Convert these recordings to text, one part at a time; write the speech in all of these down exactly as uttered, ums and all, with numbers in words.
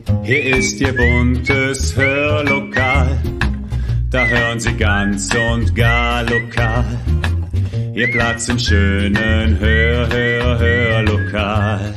Hier ist Ihr buntes Hörlokal, da hören Sie ganz und gar lokal. Ihr Platz im schönen Hör, Hör, Hörlokal.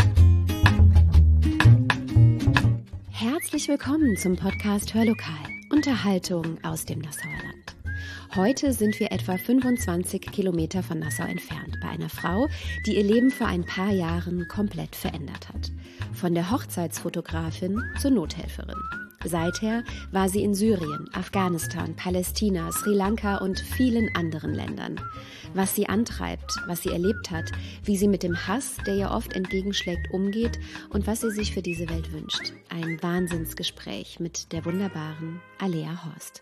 Herzlich willkommen zum Podcast Hörlokal, Unterhaltung aus dem Nassauer Land. Heute sind wir etwa fünfundzwanzig Kilometer von Nassau entfernt, bei einer Frau, die ihr Leben vor ein paar Jahren komplett verändert hat. Von der Hochzeitsfotografin zur Nothelferin. Seither war sie in Syrien, Afghanistan, Palästina, Sri Lanka und vielen anderen Ländern. Was sie antreibt, was sie erlebt hat, wie sie mit dem Hass, der ihr oft entgegenschlägt, umgeht und was sie sich für diese Welt wünscht. Ein Wahnsinnsgespräch mit der wunderbaren Alea Horst.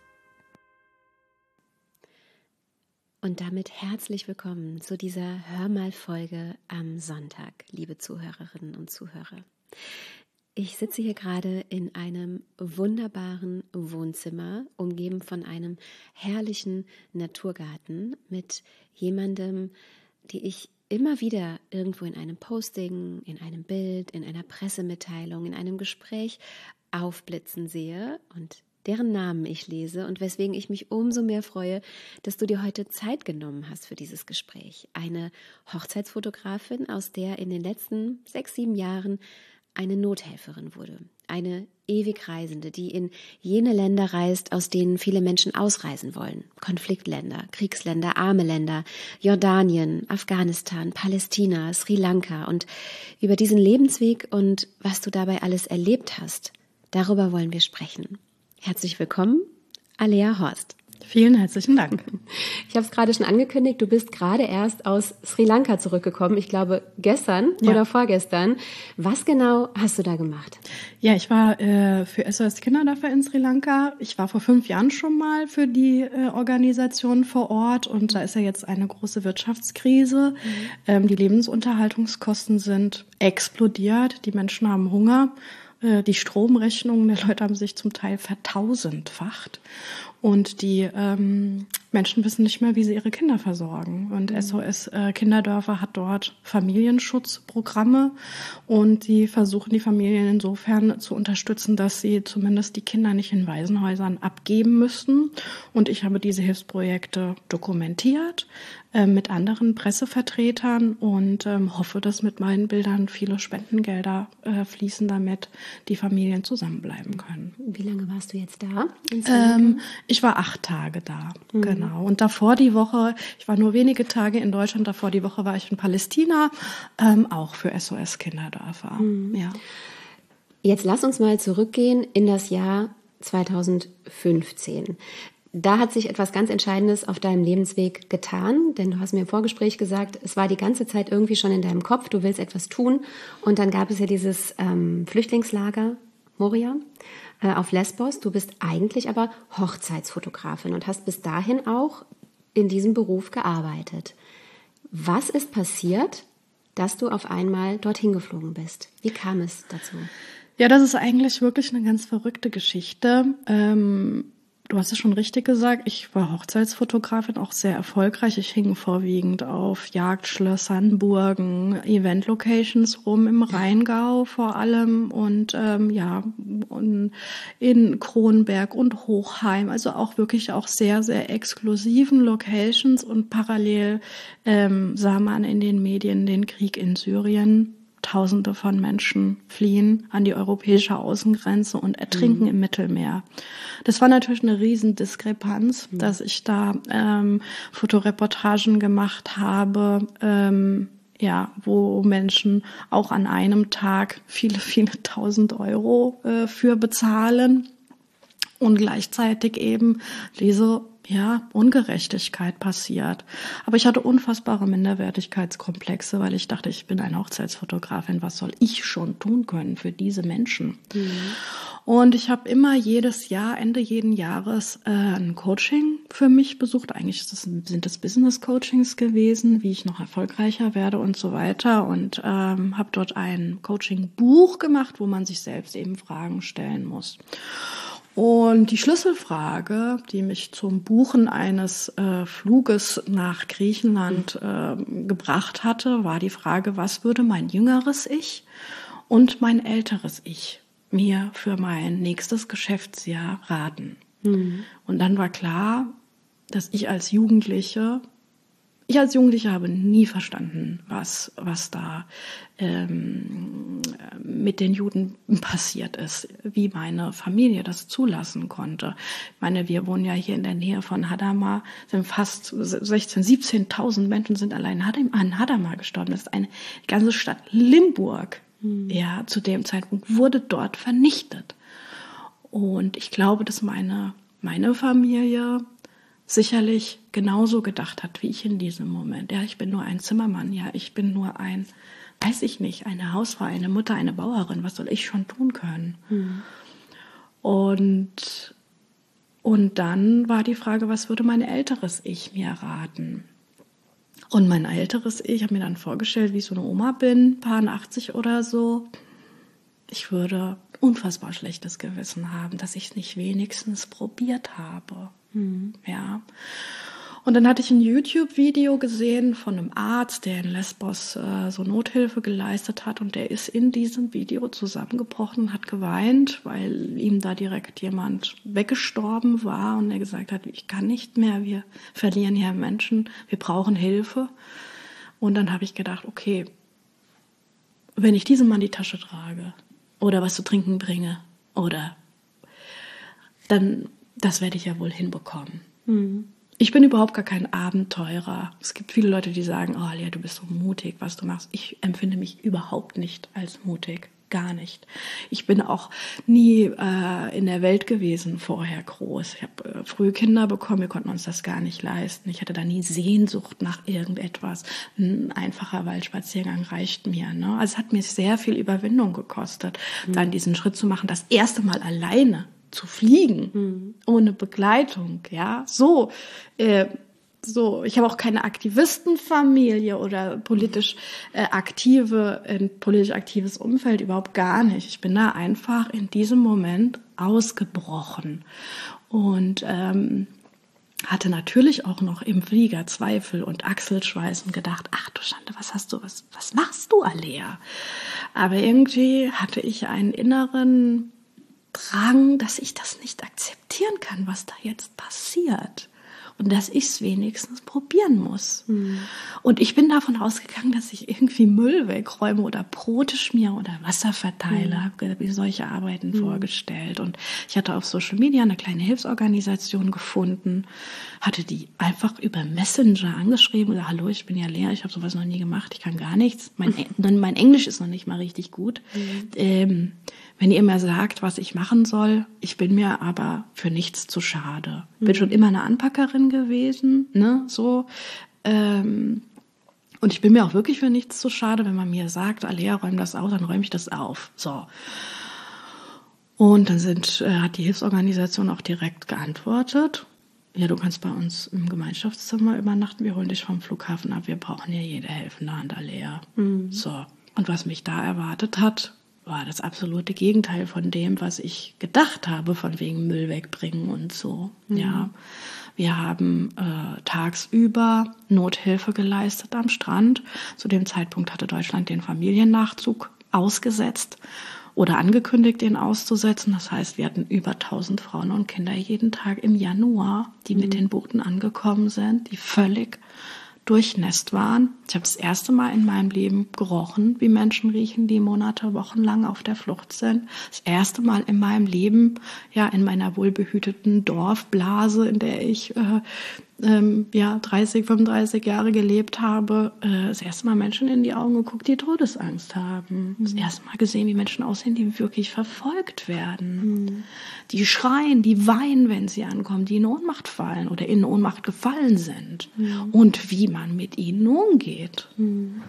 Und damit herzlich willkommen zu dieser Hörmal-Folge am Sonntag, liebe Zuhörerinnen und Zuhörer. Ich sitze hier gerade in einem wunderbaren Wohnzimmer, umgeben von einem herrlichen Naturgarten mit jemandem, die ich immer wieder irgendwo in einem Posting, in einem Bild, in einer Pressemitteilung, in einem Gespräch aufblitzen sehe und deren Namen ich lese und weswegen ich mich umso mehr freue, dass du dir heute Zeit genommen hast für dieses Gespräch. Eine Hochzeitsfotografin, aus der in den letzten sechs, sieben Jahren eine Nothelferin wurde. Eine Ewigreisende, die in jene Länder reist, aus denen viele Menschen ausreisen wollen. Konfliktländer, Kriegsländer, arme Länder, Jordanien, Afghanistan, Palästina, Sri Lanka. Und über diesen Lebensweg und was du dabei alles erlebt hast, darüber wollen wir sprechen. Herzlich willkommen, Alea Horst. Vielen herzlichen Dank. Ich habe es gerade schon angekündigt, du bist gerade erst aus Sri Lanka zurückgekommen, ich glaube gestern ja. oder vorgestern. Was genau hast du da gemacht? Ja, ich war äh, für S O S Kinderdörfer in Sri Lanka. Ich war vor fünf Jahren schon mal für die äh, Organisation vor Ort und da ist ja jetzt eine große Wirtschaftskrise. Mhm. Ähm, die Lebensunterhaltungskosten sind explodiert, die Menschen haben Hunger. Die Stromrechnungen der Leute haben sich zum Teil vertausendfacht und die ähm, Menschen wissen nicht mehr, wie sie ihre Kinder versorgen. Und mhm. S O S äh, Kinderdörfer hat dort Familienschutzprogramme und die versuchen die Familien insofern zu unterstützen, dass sie zumindest die Kinder nicht in Waisenhäusern abgeben müssen. Und ich habe diese Hilfsprojekte dokumentiert äh, mit anderen Pressevertretern und ähm, hoffe, dass mit meinen Bildern viele Spendengelder äh, fließen, damit die Familien zusammenbleiben können. Wie lange warst du jetzt da? Ähm, ich war acht Tage da, mhm. genau. Und davor die Woche, ich war nur wenige Tage in Deutschland, davor die Woche war ich in Palästina, ähm, auch für S O S Kinderdörfer. Mhm. Ja. Jetzt lass uns mal zurückgehen in das Jahr zweitausendfünfzehn. Da hat sich etwas ganz Entscheidendes auf deinem Lebensweg getan, denn du hast mir im Vorgespräch gesagt, es war die ganze Zeit irgendwie schon in deinem Kopf, du willst etwas tun. Und dann gab es ja dieses ähm, Flüchtlingslager Moria äh, auf Lesbos. Du bist eigentlich aber Hochzeitsfotografin und hast bis dahin auch in diesem Beruf gearbeitet. Was ist passiert, dass du auf einmal dorthin geflogen bist? Wie kam es dazu? Ja, das ist eigentlich wirklich eine ganz verrückte Geschichte. Ähm Du hast es schon richtig gesagt, ich war Hochzeitsfotografin, auch sehr erfolgreich. Ich hing vorwiegend auf Jagdschlössern, Burgen, Event-Locations rum, im Rheingau vor allem und ähm, ja und in Kronberg und Hochheim. Also auch wirklich auch sehr, sehr exklusiven Locations und parallel ähm, sah man in den Medien den Krieg in Syrien. Tausende von Menschen fliehen an die europäische Außengrenze und ertrinken mhm. im Mittelmeer. Das war natürlich eine Riesendiskrepanz, mhm. dass ich da ähm, Fotoreportagen gemacht habe, ähm, ja, wo Menschen auch an einem Tag viele, viele tausend Euro äh, für bezahlen und gleichzeitig eben diese ja, Ungerechtigkeit passiert. Aber ich hatte unfassbare Minderwertigkeitskomplexe, weil ich dachte, ich bin eine Hochzeitsfotografin, was soll ich schon tun können für diese Menschen? Mhm. Und ich habe immer jedes Jahr, Ende jeden Jahres, äh, ein Coaching für mich besucht. Eigentlich ist das, sind das Business-Coachings gewesen, wie ich noch erfolgreicher werde und so weiter. Und ähm, habe dort ein Coaching-Buch gemacht, wo man sich selbst eben Fragen stellen muss. Und die Schlüsselfrage, die mich zum Buchen eines äh, Fluges nach Griechenland äh, gebracht hatte, war die Frage, was würde mein jüngeres Ich und mein älteres Ich mir für mein nächstes Geschäftsjahr raten. Mhm. Und dann war klar, dass ich als Jugendliche, ich als Jugendliche habe nie verstanden, was, was da ähm, mit den Juden passiert ist, wie meine Familie das zulassen konnte. Ich meine, wir wohnen ja hier in der Nähe von Hadamar, sind fast sechzehntausend, siebzehntausend Menschen sind allein an Hadamar gestorben. Das ist eine ganze Stadt. Limburg, mhm. ja, zu dem Zeitpunkt wurde dort vernichtet. Und ich glaube, dass meine, meine Familie sicherlich genauso gedacht hat, wie ich in diesem Moment. Ja, ich bin nur ein Zimmermann, ja, ich bin nur ein, weiß ich nicht, eine Hausfrau, eine Mutter, eine Bauerin, was soll ich schon tun können? Mhm. Und, und dann war die Frage, was würde mein älteres Ich mir raten? Und mein älteres Ich, ich habe mir dann vorgestellt, wie ich so eine Oma bin, paar achtzig oder so. Ich würde unfassbar schlechtes Gewissen haben, dass ich es nicht wenigstens probiert habe. Mhm. Ja. Und dann hatte ich ein YouTube-Video gesehen von einem Arzt, der in Lesbos äh, so Nothilfe geleistet hat, und der ist in diesem Video zusammengebrochen und hat geweint, weil ihm da direkt jemand weggestorben war und er gesagt hat, ich kann nicht mehr, wir verlieren hier Menschen, wir brauchen Hilfe. Und dann habe ich gedacht, okay, wenn ich diesem Mann die Tasche trage oder was zu trinken bringe, oder dann, das werde ich ja wohl hinbekommen. Mhm. Ich bin überhaupt gar kein Abenteurer. Es gibt viele Leute, die sagen, oh Lea, du bist so mutig, was du machst. Ich empfinde mich überhaupt nicht als mutig. Gar nicht. Ich bin auch nie äh, in der Welt gewesen vorher groß. Ich habe äh, früh Kinder bekommen, wir konnten uns das gar nicht leisten. Ich hatte da nie Sehnsucht nach irgendetwas. Ein einfacher Waldspaziergang reicht mir. Ne? Also es hat mir sehr viel Überwindung gekostet, mhm. dann diesen Schritt zu machen, das erste Mal alleine zu fliegen, mhm. ohne Begleitung, ja, so, äh, so. Ich habe auch keine Aktivistenfamilie oder politisch äh, aktive, ein politisch aktives Umfeld, überhaupt gar nicht. Ich bin da einfach in diesem Moment ausgebrochen und ähm, hatte natürlich auch noch im Flieger Zweifel und Achselschweiß und gedacht, ach du Schande, was hast du, was, was machst du, Alea? Aber irgendwie hatte ich einen inneren Drang, dass ich das nicht akzeptieren kann, was da jetzt passiert. Und dass ich es wenigstens probieren muss. Mhm. Und ich bin davon ausgegangen, dass ich irgendwie Müll wegräume oder Brote schmiere oder Wasser verteile. Mhm. Habe mir solche Arbeiten mhm. vorgestellt. Und ich hatte auf Social Media eine kleine Hilfsorganisation gefunden, hatte die einfach über Messenger angeschrieben. Oder, hallo, ich bin ja Lea, ich habe sowas noch nie gemacht, ich kann gar nichts. Mein, mein Englisch ist noch nicht mal richtig gut. Mhm. Ähm, Wenn ihr mir sagt, was ich machen soll, ich bin mir aber für nichts zu schade. Mhm. Bin schon immer eine Anpackerin gewesen, ne, so. Ähm, und ich bin mir auch wirklich für nichts zu schade, wenn man mir sagt, Alea, räum das auf, dann räume ich das auf. So. Und dann sind, äh, hat die Hilfsorganisation auch direkt geantwortet. Ja, du kannst bei uns im Gemeinschaftszimmer übernachten, wir holen dich vom Flughafen ab, wir brauchen ja jede helfende Hand, Alea. Mhm. So. Und was mich da erwartet hat, war das absolute Gegenteil von dem, was ich gedacht habe, von wegen Müll wegbringen und so. Mhm. Ja, wir haben äh, tagsüber Nothilfe geleistet am Strand. Zu dem Zeitpunkt hatte Deutschland den Familiennachzug ausgesetzt oder angekündigt, den auszusetzen. Das heißt, wir hatten über tausend Frauen und Kinder jeden Tag im Januar, die mhm. mit den Booten angekommen sind, die völlig durchnässt waren. Ich habe das erste Mal in meinem Leben gerochen, wie Menschen riechen, die Monate, Wochenlang auf der Flucht sind. Das erste Mal in meinem Leben, ja, in meiner wohlbehüteten Dorfblase, in der ich äh, ähm, ja dreißig, fünfunddreißig Jahre gelebt habe, äh, das erste Mal Menschen in die Augen geguckt, die Todesangst haben. Mhm. Das erste Mal gesehen, wie Menschen aussehen, die wirklich verfolgt werden. Mhm. Die schreien, die weinen, wenn sie ankommen, die in Ohnmacht fallen oder in Ohnmacht gefallen sind. Mhm. Und wie man mit ihnen umgeht. Mhm.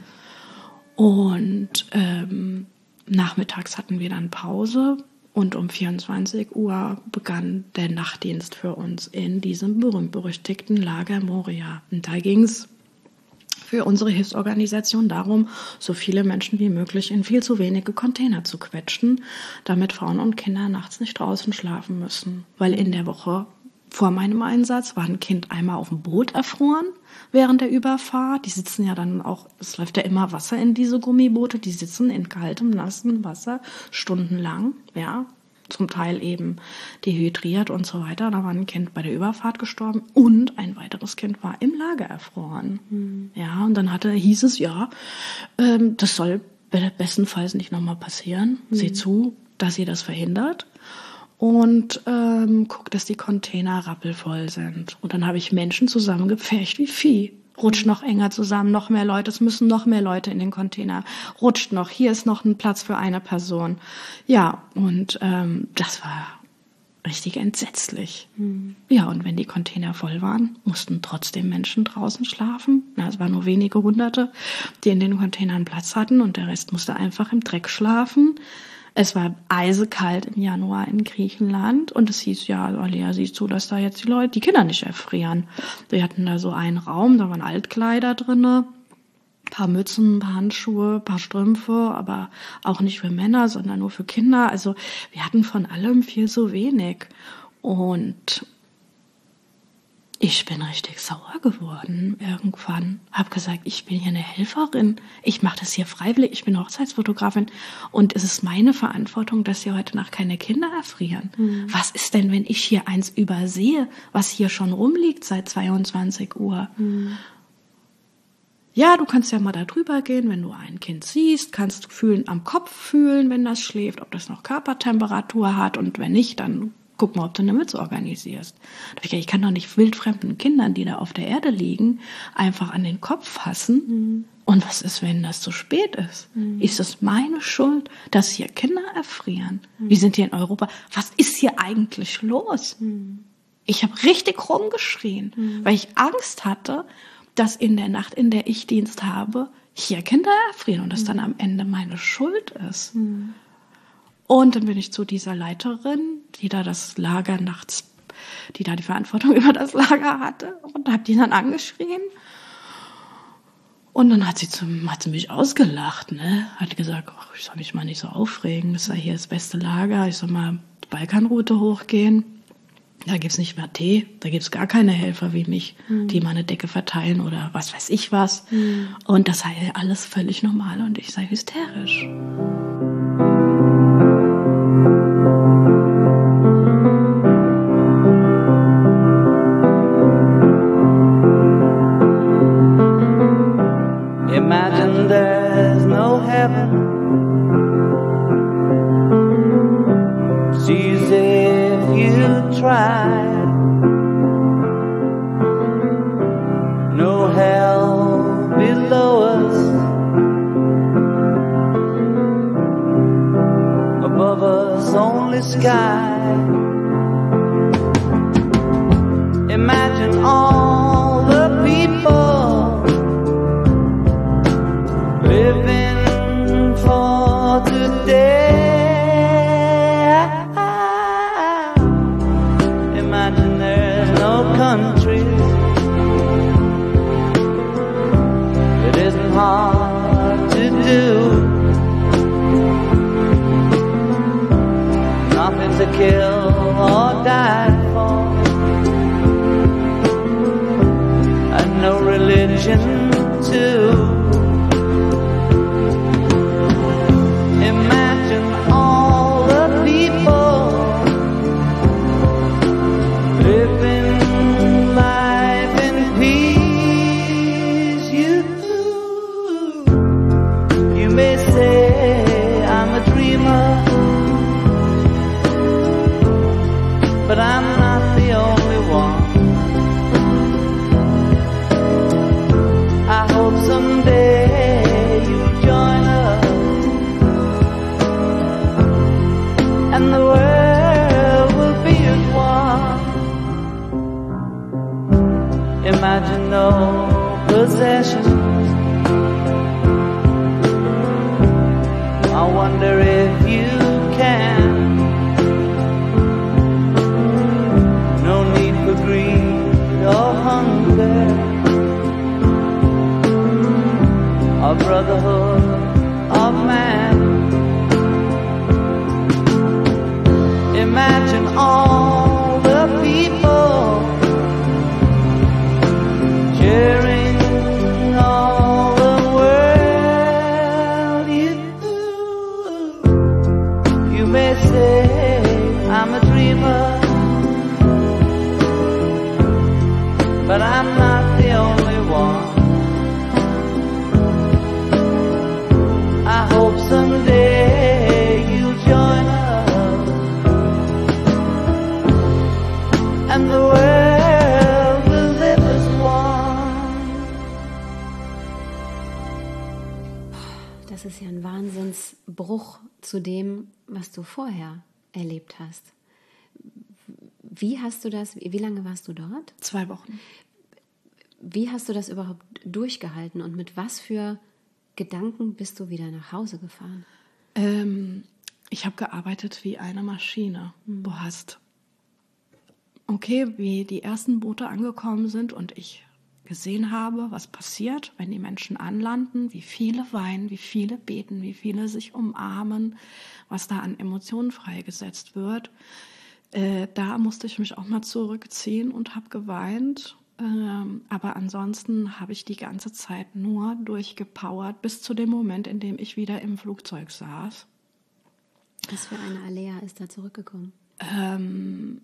Und ähm, nachmittags hatten wir dann Pause. Und um vierundzwanzig Uhr begann der Nachtdienst für uns in diesem berühmt-berüchtigten Lager Moria. Und da ging es für unsere Hilfsorganisation darum, so viele Menschen wie möglich in viel zu wenige Container zu quetschen, damit Frauen und Kinder nachts nicht draußen schlafen müssen. Weil in der Woche vor meinem Einsatz war ein Kind einmal auf dem Boot erfroren während der Überfahrt. Die sitzen ja dann auch, es läuft ja immer Wasser in diese Gummiboote, die sitzen in kaltem, nassen Wasser stundenlang, ja, zum Teil eben dehydriert und so weiter. Da war ein Kind bei der Überfahrt gestorben und ein weiteres Kind war im Lager erfroren. Mhm. Ja, und dann hatte, hieß es, ja, ähm, das soll bestenfalls nicht nochmal passieren. Mhm. Seht zu, dass ihr das verhindert. Und ähm, guckt, dass die Container rappelvoll sind. Und dann habe ich Menschen zusammengepfercht wie Vieh. Rutscht noch enger zusammen, noch mehr Leute, es müssen noch mehr Leute in den Container. Rutscht noch, hier ist noch ein Platz für eine Person. Ja, und ähm, das war richtig entsetzlich. Mhm. Ja, und wenn die Container voll waren, mussten trotzdem Menschen draußen schlafen. Na, es waren nur wenige Hunderte, die in den Containern Platz hatten und der Rest musste einfach im Dreck schlafen. Es war eisekalt im Januar in Griechenland und es hieß, ja, Alia, siehst du, dass da jetzt die Leute, die Kinder nicht erfrieren. Wir hatten da so einen Raum, da waren Altkleider drinne, paar Mützen, paar Handschuhe, paar Strümpfe, aber auch nicht für Männer, sondern nur für Kinder. Also wir hatten von allem viel zu wenig. Und ich bin richtig sauer geworden irgendwann. Hab gesagt, ich bin hier eine Helferin. Ich mache das hier freiwillig. Ich bin Hochzeitsfotografin. Und es ist meine Verantwortung, dass hier heute Nacht keine Kinder erfrieren. Mhm. Was ist denn, wenn ich hier eins übersehe, was hier schon rumliegt seit zweiundzwanzig Uhr? Mhm. Ja, du kannst ja mal da drüber gehen, wenn du ein Kind siehst, kannst du fühlen, am Kopf fühlen, wenn das schläft, ob das noch Körpertemperatur hat. Und wenn nicht, dann guck mal, ob du eine Mütze organisierst. Ich kann doch nicht wildfremden Kindern, die da auf der Erde liegen, einfach an den Kopf fassen. Mhm. Und was ist, wenn das zu spät ist? Mhm. Ist es meine Schuld, dass hier Kinder erfrieren? Mhm. Wir sind hier in Europa. Was ist hier eigentlich los? Mhm. Ich habe richtig rumgeschrien, mhm. weil ich Angst hatte, dass in der Nacht, in der ich Dienst habe, hier Kinder erfrieren und das mhm. dann am Ende meine Schuld ist. Mhm. Und dann bin ich zu dieser Leiterin, die da das Lager nachts, die da die Verantwortung über das Lager hatte, und habe die dann angeschrien. Und dann hat sie, zum, hat sie mich ausgelacht, ne? Hat gesagt, ach, ich soll mich mal nicht so aufregen, das sei hier das beste Lager, ich soll mal die Balkanroute hochgehen. Da gibt's nicht mehr Tee, da gibt's gar keine Helfer wie mich, mhm. die mal eine Decke verteilen oder was weiß ich was. Mhm. Und das sei alles völlig normal und ich sei hysterisch. Imagine there's no heaven. It's easy if you try. No hell below us. Above us only sky. Imagine all the people living for today. Imagine there's no country. It isn't hard to do. Nothing to kill or die for. And no religion too. Imagine all the people living life in peace. You, you may say I'm a dreamer, but I'm not the only one. I hope someday you'll join us and the world will be as one. Imagine no possessions. I wonder if you can. No need for greed or hunger, or brotherhood of man. Imagine all the people may say I'm a dreamer, but I'm not the only one. I hope someday you'll join us, and the world will live as one. Das ist ja ein Wahnsinnsbruch zu dem, was du vorher erlebt hast. Wie hast du das, wie lange warst du dort? Zwei Wochen. Wie hast du das überhaupt durchgehalten und mit was für Gedanken bist du wieder nach Hause gefahren? Ähm, ich habe gearbeitet wie eine Maschine. Mhm. Du hast, okay, wie die ersten Boote angekommen sind und ich gesehen habe, was passiert, wenn die Menschen anlanden, wie viele weinen, wie viele beten, wie viele sich umarmen, was da an Emotionen freigesetzt wird. Äh, da musste ich mich auch mal zurückziehen und habe geweint. Ähm, aber ansonsten habe ich die ganze Zeit nur durchgepowert bis zu dem Moment, in dem ich wieder im Flugzeug saß. Was für eine Alea ist da zurückgekommen? Ähm,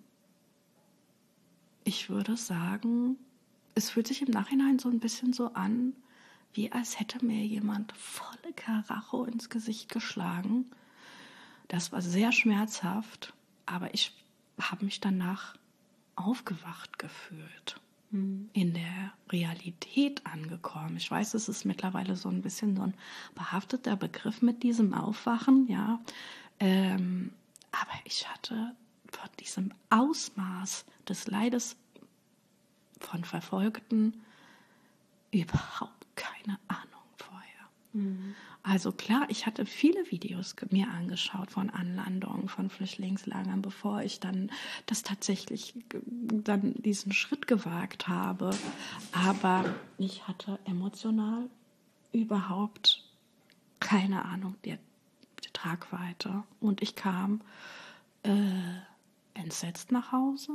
ich würde sagen, es fühlt sich im Nachhinein so ein bisschen so an, wie als hätte mir jemand volle Karacho ins Gesicht geschlagen. Das war sehr schmerzhaft, aber ich habe mich danach aufgewacht gefühlt, mhm. in der Realität angekommen. Ich weiß, es ist mittlerweile so ein bisschen so ein behafteter Begriff mit diesem Aufwachen, ja. Ähm, aber ich hatte von diesem Ausmaß des Leides von Verfolgten überhaupt keine Ahnung vorher. Mhm. Also klar, ich hatte viele Videos mir angeschaut von Anlandungen, von Flüchtlingslagern, bevor ich dann das tatsächlich dann diesen Schritt gewagt habe. Aber ich hatte emotional überhaupt keine Ahnung der, der Tragweite. Und ich kam äh, entsetzt nach Hause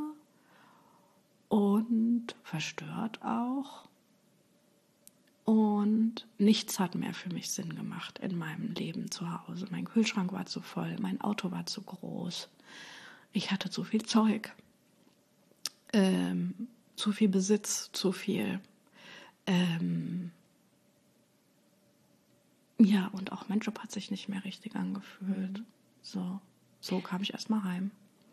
und verstört auch. Und nichts hat mehr für mich Sinn gemacht in meinem Leben zu Hause. Mein Kühlschrank war zu voll, mein Auto war zu groß. Ich hatte zu viel Zeug, ähm, zu viel Besitz, zu viel. Ähm, ja, und auch mein Job hat sich nicht mehr richtig angefühlt. So, so kam ich erstmal heim.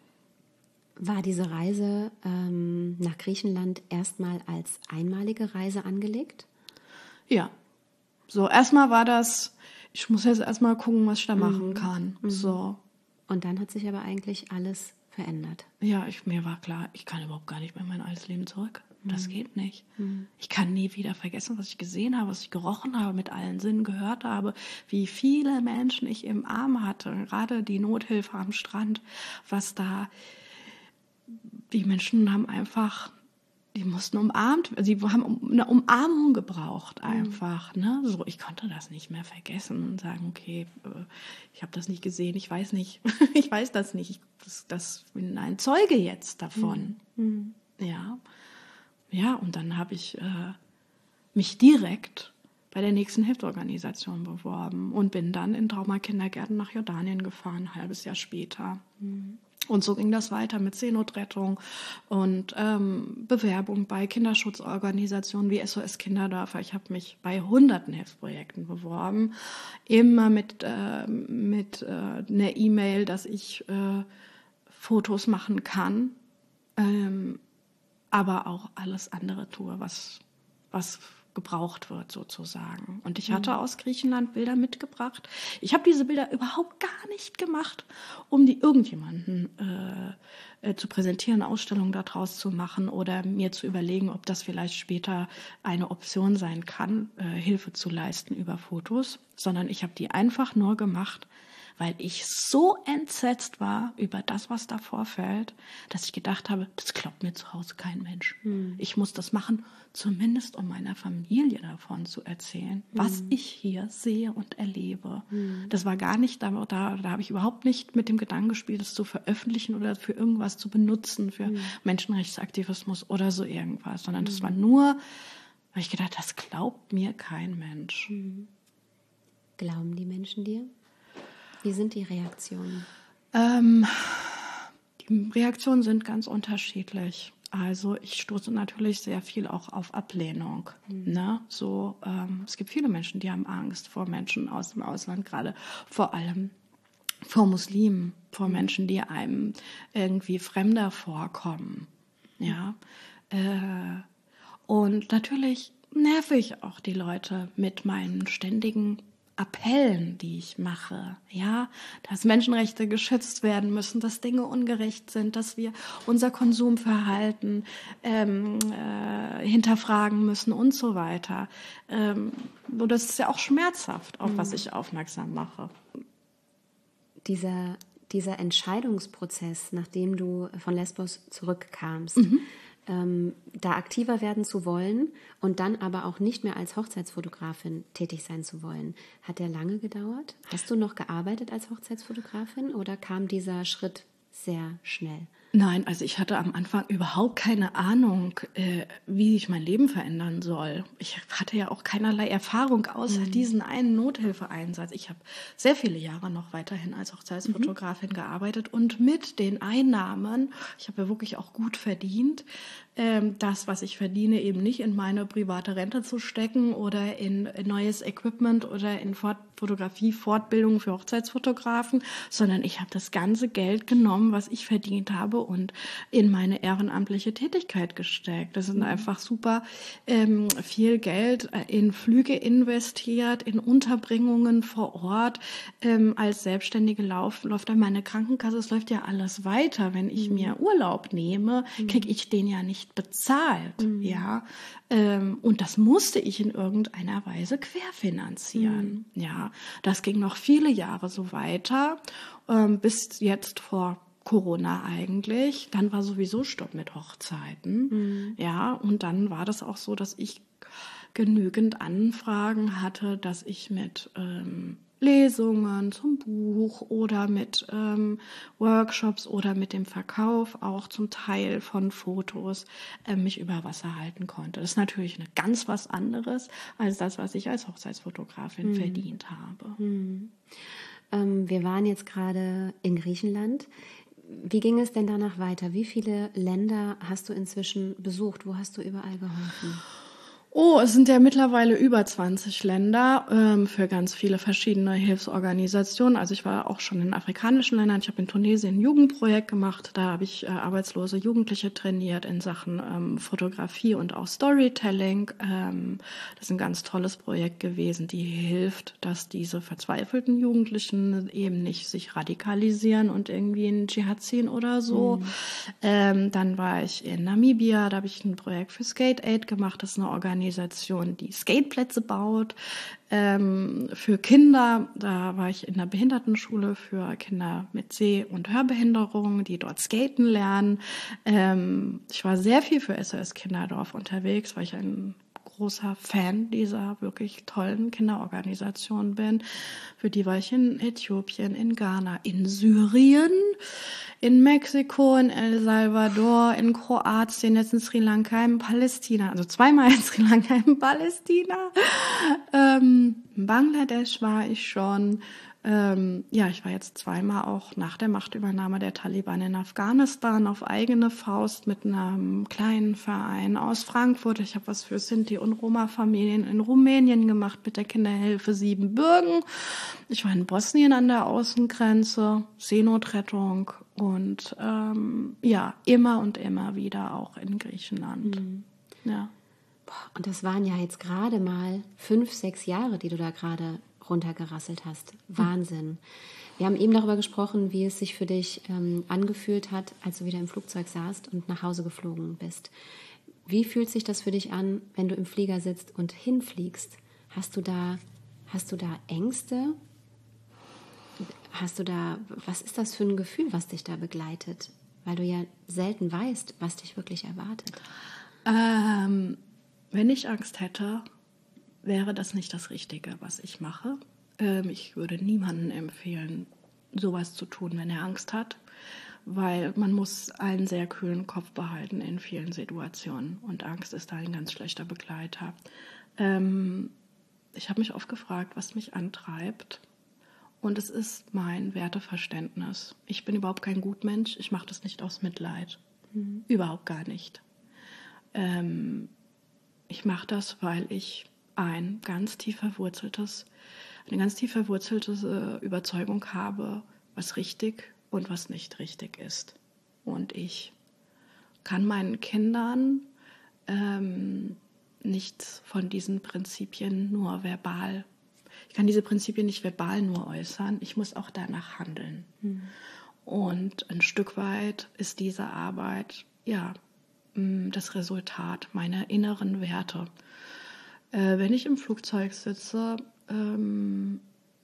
War diese Reise ähm, nach Griechenland erstmal als einmalige Reise angelegt? Ja, so erstmal war das, ich muss jetzt erstmal gucken, was ich da machen mhm. kann. Mhm. So. Und dann hat sich aber eigentlich alles verändert. Ja, ich, mir war klar, ich kann überhaupt gar nicht mehr in mein altes Leben zurück. Das mhm. geht nicht. Mhm. Ich kann nie wieder vergessen, was ich gesehen habe, was ich gerochen habe, mit allen Sinnen gehört habe, wie viele Menschen ich im Arm hatte, gerade die Nothilfe am Strand, was da, die Menschen haben einfach... Die mussten umarmt, sie haben eine Umarmung gebraucht einfach. Mhm. Ne? So, ich konnte das nicht mehr vergessen und sagen, okay, ich habe das nicht gesehen, ich weiß nicht, ich weiß das nicht, ich das, das bin ein Zeuge jetzt davon. Mhm. Ja, ja, und dann habe ich äh, mich direkt bei der nächsten Hilfsorganisation beworben und bin dann in Traumakindergärten nach Jordanien gefahren, ein halbes Jahr später. Mhm. Und so ging das weiter mit Seenotrettung und ähm, Bewerbung bei Kinderschutzorganisationen wie S O S Kinderdörfer. Ich habe mich bei hunderten Hilfsprojekten beworben, immer mit, äh, mit äh, einer E-Mail, dass ich äh, Fotos machen kann, ähm, aber auch alles andere tue, was, was gebraucht wird sozusagen. Und ich hatte aus Griechenland Bilder mitgebracht. Ich habe diese Bilder überhaupt gar nicht gemacht, um die irgendjemanden äh, äh, zu präsentieren, eine Ausstellung daraus zu machen oder mir zu überlegen, ob das vielleicht später eine Option sein kann, äh, Hilfe zu leisten über Fotos, sondern ich habe die einfach nur gemacht, weil ich so entsetzt war über das, was da vorfällt, dass ich gedacht habe, das glaubt mir zu Hause kein Mensch. Hm. Ich muss das machen, zumindest um meiner Familie davon zu erzählen, hm. was ich hier sehe und erlebe. Hm. Das war gar nicht, da, da, da habe ich überhaupt nicht mit dem Gedanken gespielt, das zu veröffentlichen oder für irgendwas zu benutzen, für hm. Menschenrechtsaktivismus oder so irgendwas, sondern hm. das war nur, weil ich gedacht, das glaubt mir kein Mensch. Hm. Glauben die Menschen dir? Wie sind die Reaktionen? Ähm, die Reaktionen sind ganz unterschiedlich. Also ich stoße natürlich sehr viel auch auf Ablehnung. Mhm. Ne? So, ähm, es gibt viele Menschen, die haben Angst vor Menschen aus dem Ausland, gerade vor allem vor Muslimen, vor mhm. Menschen, die einem irgendwie fremder vorkommen. Ja, äh, und natürlich nerve ich auch die Leute mit meinen ständigen Appellen, die ich mache, ja, dass Menschenrechte geschützt werden müssen, dass Dinge ungerecht sind, dass wir unser Konsumverhalten ähm, äh, hinterfragen müssen und so weiter. Ähm, und das ist ja auch schmerzhaft, auf mhm. was ich aufmerksam mache. Dieser, dieser Entscheidungsprozess, nachdem du von Lesbos zurückkamst, mhm. ähm, da aktiver werden zu wollen und dann aber auch nicht mehr als Hochzeitsfotografin tätig sein zu wollen, hat der lange gedauert? Hast du noch gearbeitet als Hochzeitsfotografin oder kam dieser Schritt sehr schnell? Nein, also ich hatte am Anfang überhaupt keine Ahnung, äh, wie ich mein Leben verändern soll. Ich hatte ja auch keinerlei Erfahrung außer mhm. diesen einen Nothilfeeinsatz. Ich habe sehr viele Jahre noch weiterhin als Hochzeitsfotografin mhm. gearbeitet und mit den Einnahmen, ich habe ja wirklich auch gut verdient, ähm, das, was ich verdiene, eben nicht in meine private Rente zu stecken oder in, in neues Equipment oder in Fort- Fotografie, Fortbildung für Hochzeitsfotografen, sondern ich habe das ganze Geld genommen, was ich verdient habe und in meine ehrenamtliche Tätigkeit gesteckt. Das ist mhm. einfach super ähm, viel Geld in Flüge investiert, in Unterbringungen vor Ort. Ähm, als Selbstständige lauf, läuft dann meine Krankenkasse, es läuft ja alles weiter. Wenn ich mhm. mir Urlaub nehme, mhm. kriege ich den ja nicht bezahlt. Mhm. Ja, ähm, und das musste ich in irgendeiner Weise querfinanzieren. Mhm. Ja, das ging noch viele Jahre so weiter, ähm, bis jetzt vor Corona eigentlich. Dann war sowieso Stopp mit Hochzeiten. Mhm. Ja, und dann war das auch so, dass ich genügend Anfragen hatte, dass ich mit ähm, Lesungen zum Buch oder mit ähm, Workshops oder mit dem Verkauf auch zum Teil von Fotos äh, mich über Wasser halten konnte. Das ist natürlich eine ganz was anderes als das, was ich als Hochzeitsfotografin mhm. verdient habe. Mhm. Ähm, wir waren jetzt gerade in Griechenland. Wie ging es denn danach weiter? Wie viele Länder hast du inzwischen besucht? Wo hast du überall geholfen? Oh, es sind ja mittlerweile über zwanzig Länder ähm, für ganz viele verschiedene Hilfsorganisationen. Also ich war auch schon in afrikanischen Ländern. Ich habe in Tunesien ein Jugendprojekt gemacht. Da habe ich äh, arbeitslose Jugendliche trainiert in Sachen ähm, Fotografie und auch Storytelling. Ähm, das ist ein ganz tolles Projekt gewesen, die hilft, dass diese verzweifelten Jugendlichen eben nicht sich radikalisieren und irgendwie in Dschihad ziehen oder so. Mhm. Ähm, dann war ich in Namibia. Da habe ich ein Projekt für Skate Aid gemacht. Das ist eine Organisation, Organisation, die Skateplätze baut ähm, für Kinder. Da war ich in der Behindertenschule für Kinder mit Seh- und Hörbehinderung, die dort skaten lernen. Ähm, ich war sehr viel für S O S Kinderdorf unterwegs, weil ich ein großer Fan dieser wirklich tollen Kinderorganisation bin. Für die war ich in Äthiopien, in Ghana, in Syrien, in Mexiko, in El Salvador, in Kroatien, jetzt in Sri Lanka, in Palästina, also zweimal in Sri Lanka, in Palästina. Ähm, in Bangladesch war ich schon. Ähm, ja, ich war jetzt zweimal auch nach der Machtübernahme der Taliban in Afghanistan auf eigene Faust mit einem kleinen Verein aus Frankfurt. Ich habe was für Sinti- und Roma-Familien in Rumänien gemacht mit der Kinderhilfe Siebenbürgen. Ich war in Bosnien an der Außengrenze, Seenotrettung und ähm, ja, immer und immer wieder auch in Griechenland. Mhm. Ja. Und das waren ja jetzt gerade mal fünf, sechs Jahre, die du da gerade runtergerasselt hast. Wahnsinn. Wir haben eben darüber gesprochen, wie es sich für dich ähm, angefühlt hat, als du wieder im Flugzeug saßt und nach Hause geflogen bist. Wie fühlt sich das für dich an, wenn du im Flieger sitzt und hinfliegst? Hast du da, hast du da Ängste? Hast du da, was ist das für ein Gefühl, was dich da begleitet? Weil du ja selten weißt, was dich wirklich erwartet. Ähm, wenn ich Angst hätte, wäre das nicht das Richtige, was ich mache. Ähm, ich würde niemandem empfehlen, sowas zu tun, wenn er Angst hat, weil man muss einen sehr kühlen Kopf behalten in vielen Situationen und Angst ist da ein ganz schlechter Begleiter. Ähm, ich habe mich oft gefragt, was mich antreibt Und es ist mein Werteverständnis. Ich bin überhaupt kein Gutmensch. Ich mache das nicht aus Mitleid. Mhm. Überhaupt gar nicht. Ähm, ich mache das, weil ich ein ganz tief verwurzeltes, eine ganz tief verwurzelte Überzeugung habe, was richtig und was nicht richtig ist. Und ich kann meinen Kindern ähm, nichts von diesen Prinzipien nur verbal, ich kann diese Prinzipien nicht verbal nur äußern, ich muss auch danach handeln. Mhm. Und ein Stück weit ist diese Arbeit, ja, das Resultat meiner inneren Werte. Äh, wenn ich im Flugzeug sitze, ähm,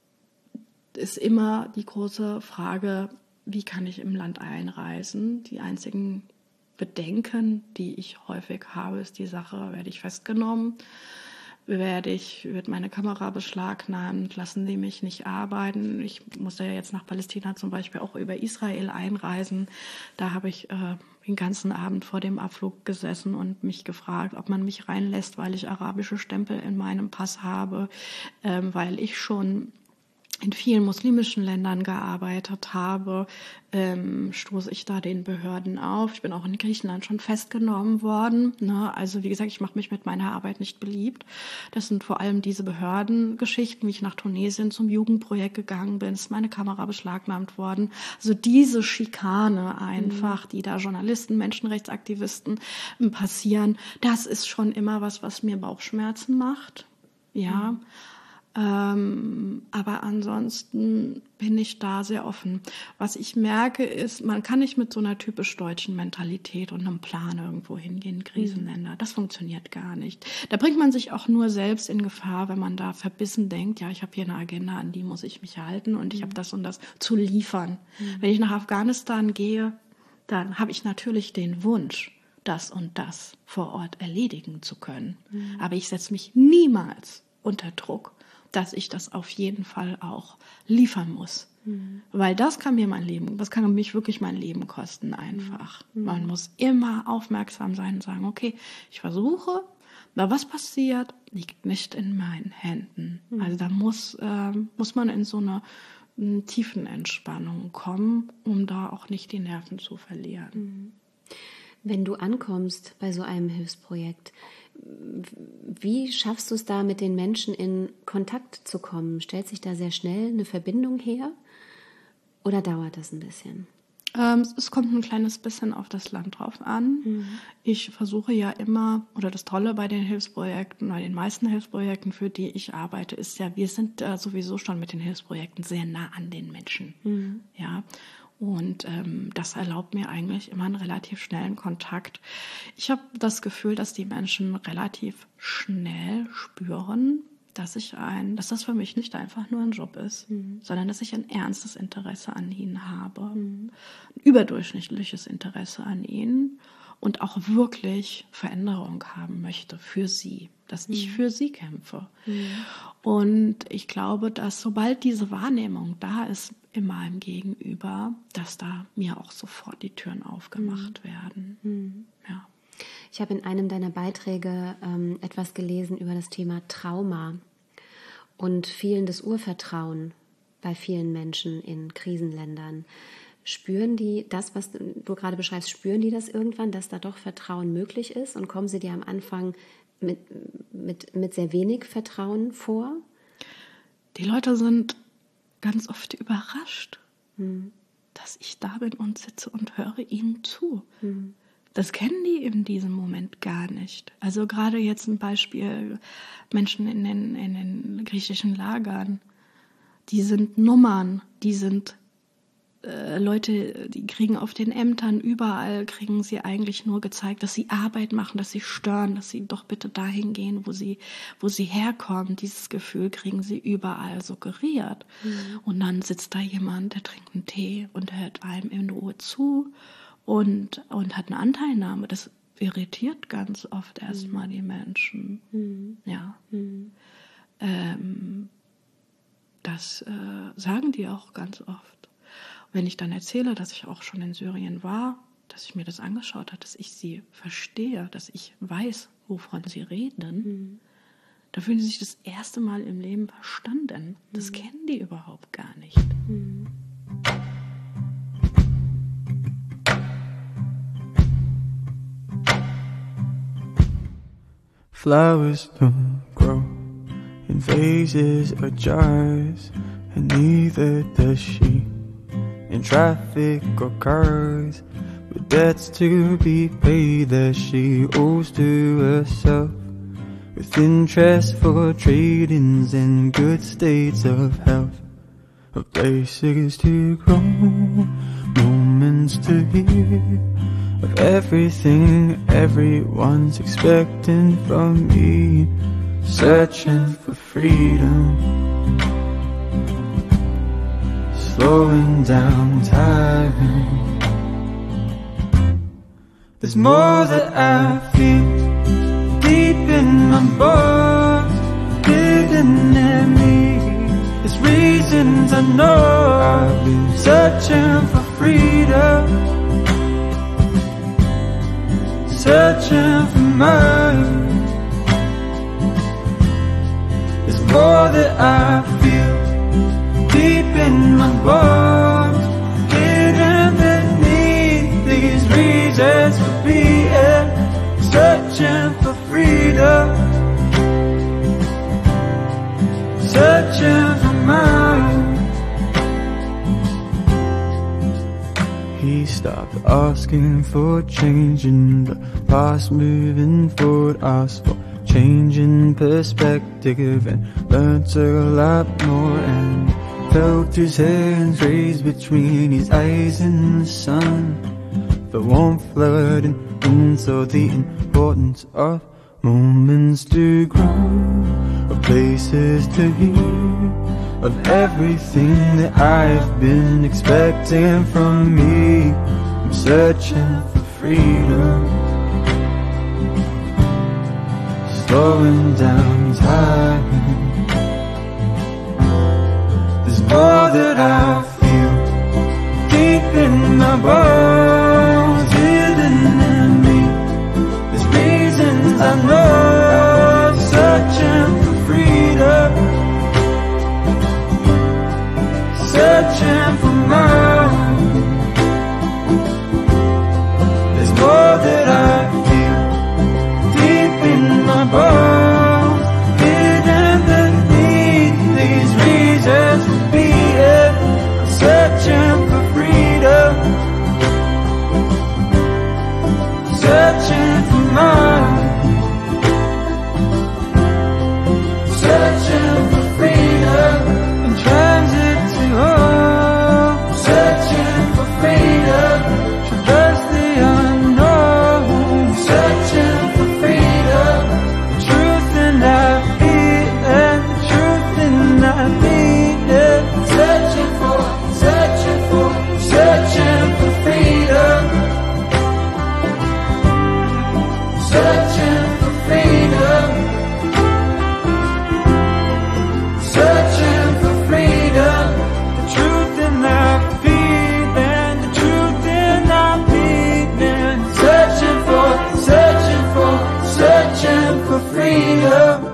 ist immer die große Frage, wie kann ich im Land einreisen? Die einzigen Bedenken, die ich häufig habe, ist die Sache, werde ich festgenommen? Werde ich, wird meine Kamera beschlagnahmt, lassen die mich nicht arbeiten. Ich muss ja jetzt nach Palästina zum Beispiel auch über Israel einreisen. Da habe ich äh, den ganzen Abend vor dem Abflug gesessen und mich gefragt, ob man mich reinlässt, weil ich arabische Stempel in meinem Pass habe, ähm, weil ich schon in vielen muslimischen Ländern gearbeitet habe, ähm, stoße ich da den Behörden auf. Ich bin auch in Griechenland schon festgenommen worden. Ne? Also wie gesagt, ich mache mich mit meiner Arbeit nicht beliebt. Das sind vor allem diese Behördengeschichten, wie ich nach Tunesien zum Jugendprojekt gegangen bin, ist meine Kamera beschlagnahmt worden. Also diese Schikane einfach, mhm. die da Journalisten, Menschenrechtsaktivisten äh, passieren, das ist schon immer was, was mir Bauchschmerzen macht. Ja. Mhm. Ähm, aber ansonsten bin ich da sehr offen. Was ich merke ist, man kann nicht mit so einer typisch deutschen Mentalität und einem Plan irgendwo hingehen, Krisenländer. Das funktioniert gar nicht. Da bringt man sich auch nur selbst in Gefahr, wenn man da verbissen denkt, ja, ich habe hier eine Agenda, an die muss ich mich halten und ich habe das und das zu liefern. Mhm. Wenn ich nach Afghanistan gehe, dann habe ich natürlich den Wunsch, das und das vor Ort erledigen zu können. Mhm. Aber ich setze mich niemals unter Druck, dass ich das auf jeden Fall auch liefern muss. Mhm. Weil das kann mir mein Leben, das kann mich wirklich mein Leben kosten einfach. Mhm. Man muss immer aufmerksam sein und sagen, okay, ich versuche, aber was passiert, liegt nicht in meinen Händen. Mhm. Also da muss, äh, muss man in so eine, eine tiefen Entspannung kommen, um da auch nicht die Nerven zu verlieren. Mhm. Wenn du ankommst bei so einem Hilfsprojekt, wie schaffst du es da, mit den Menschen in Kontakt zu kommen? Stellt sich da sehr schnell eine Verbindung her oder dauert das ein bisschen? Ähm, es kommt ein kleines bisschen auf das Land drauf an. Mhm. Ich versuche ja immer, oder das Tolle bei den Hilfsprojekten, bei den meisten Hilfsprojekten, für die ich arbeite, ist ja, wir sind äh, sowieso schon mit den Hilfsprojekten sehr nah an den Menschen. Mhm. Ja. Und ähm, das erlaubt mir eigentlich immer einen relativ schnellen Kontakt. Ich habe das Gefühl, dass die Menschen relativ schnell spüren, dass ich ein, dass das für mich nicht einfach nur ein Job ist, mhm. sondern dass ich ein ernstes Interesse an ihnen habe, mhm. ein überdurchschnittliches Interesse an ihnen und auch wirklich Veränderung haben möchte für sie, dass mhm. ich für sie kämpfe. Mhm. Und ich glaube, dass sobald diese Wahrnehmung da ist in meinem Gegenüber, dass da mir auch sofort die Türen aufgemacht mhm. werden. Mhm. Ja. Ich habe in einem deiner Beiträge ähm, etwas gelesen über das Thema Trauma und fehlendes Urvertrauen bei vielen Menschen in Krisenländern. Spüren die das, was du gerade beschreibst, spüren die das irgendwann, dass da doch Vertrauen möglich ist und kommen sie dir am Anfang mit, mit, mit sehr wenig Vertrauen vor? Die Leute sind ganz oft überrascht, hm. dass ich da bin und sitze und höre ihnen zu. Hm. Das kennen die in diesem Moment gar nicht. Also gerade jetzt ein Beispiel, Menschen in den, in den griechischen Lagern, die sind Nummern, die sind äh, Leute, die kriegen auf den Ämtern, überall kriegen sie eigentlich nur gezeigt, dass sie Arbeit machen, dass sie stören, dass sie doch bitte dahin gehen, wo sie, wo sie herkommen. Dieses Gefühl kriegen sie überall suggeriert. Mhm. Und dann sitzt da jemand, der trinkt einen Tee und hört einem in Ruhe zu und, und hat eine Anteilnahme. Das irritiert ganz oft erstmal mhm. die Menschen. Mhm. Ja. Mhm. Ähm, das äh, sagen die auch ganz oft. Wenn ich dann erzähle, dass ich auch schon in Syrien war, dass ich mir das angeschaut habe, dass ich sie verstehe, dass ich weiß, wovon sie reden, mhm. Da fühlen sie sich das erste Mal im Leben verstanden. Das mhm. kennen die überhaupt gar nicht. Mhm. Flowers don't grow in vases or jars, and neither does she in traffic or cars, with debts to be paid that she owes to herself, with interest for trade-ins and good states of health, of places to grow, moments to hear, of everything everyone's expecting from me, searching for freedom, slowing down time. There's more that I feel deep in my bones, hidden in me. There's reasons I know I've been searching for freedom, searching for mine. There's more that I feel deep in my bones, hidden beneath these reasons for being, searching for freedom, searching for mine. He stopped asking for change in the past, moving forward, asked for changing perspective, and learnt a lot more, and felt his hands raised between his eyes in the sun, the warmth flooding in, saw the importance of moments to grow, of places to hear, of everything that I've been expecting from me. I'm searching for freedom, slowing down time. There's more that I feel deep in my bones, hidden in me. There's reasons I know, searching for freedom, searching for mine. There's more that I feel deep in my bones, hidden beneath these reasons for being. I'm searching for freedom, searching for mine, searching for freedom. Transit to home, searching for freedom, traverse the unknown, searching for freedom, the truth in our feeling, the truth in our being, searching for, searching for, searching for freedom, searching for freedom, searching for freedom, the truth in our feeling, the truth in our being, searching for, searching for, searching for freedom.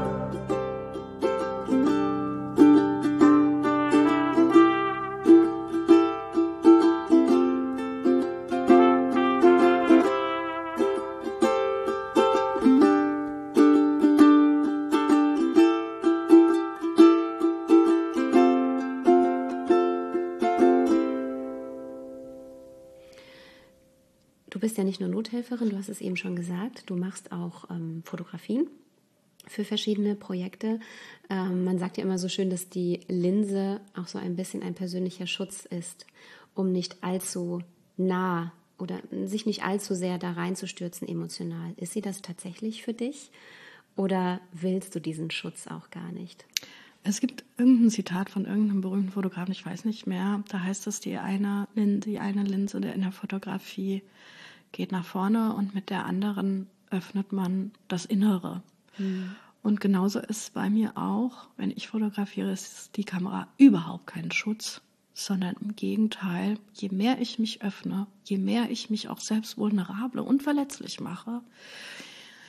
Du bist ja nicht nur Nothelferin, du hast es eben schon gesagt, du machst auch ähm, Fotografien für verschiedene Projekte. Ähm, man sagt ja immer so schön, dass die Linse auch so ein bisschen ein persönlicher Schutz ist, um nicht allzu nah oder sich nicht allzu sehr da reinzustürzen emotional. Ist sie das tatsächlich für dich oder willst du diesen Schutz auch gar nicht? Es gibt irgendein Zitat von irgendeinem berühmten Fotografen, ich weiß nicht mehr, da heißt es, die eine, die eine Linse in der Fotografie geht nach vorne und mit der anderen öffnet man das Innere. Mhm. Und genauso ist es bei mir auch, wenn ich fotografiere, ist die Kamera überhaupt kein Schutz, sondern im Gegenteil, je mehr ich mich öffne, je mehr ich mich auch selbst vulnerable und verletzlich mache,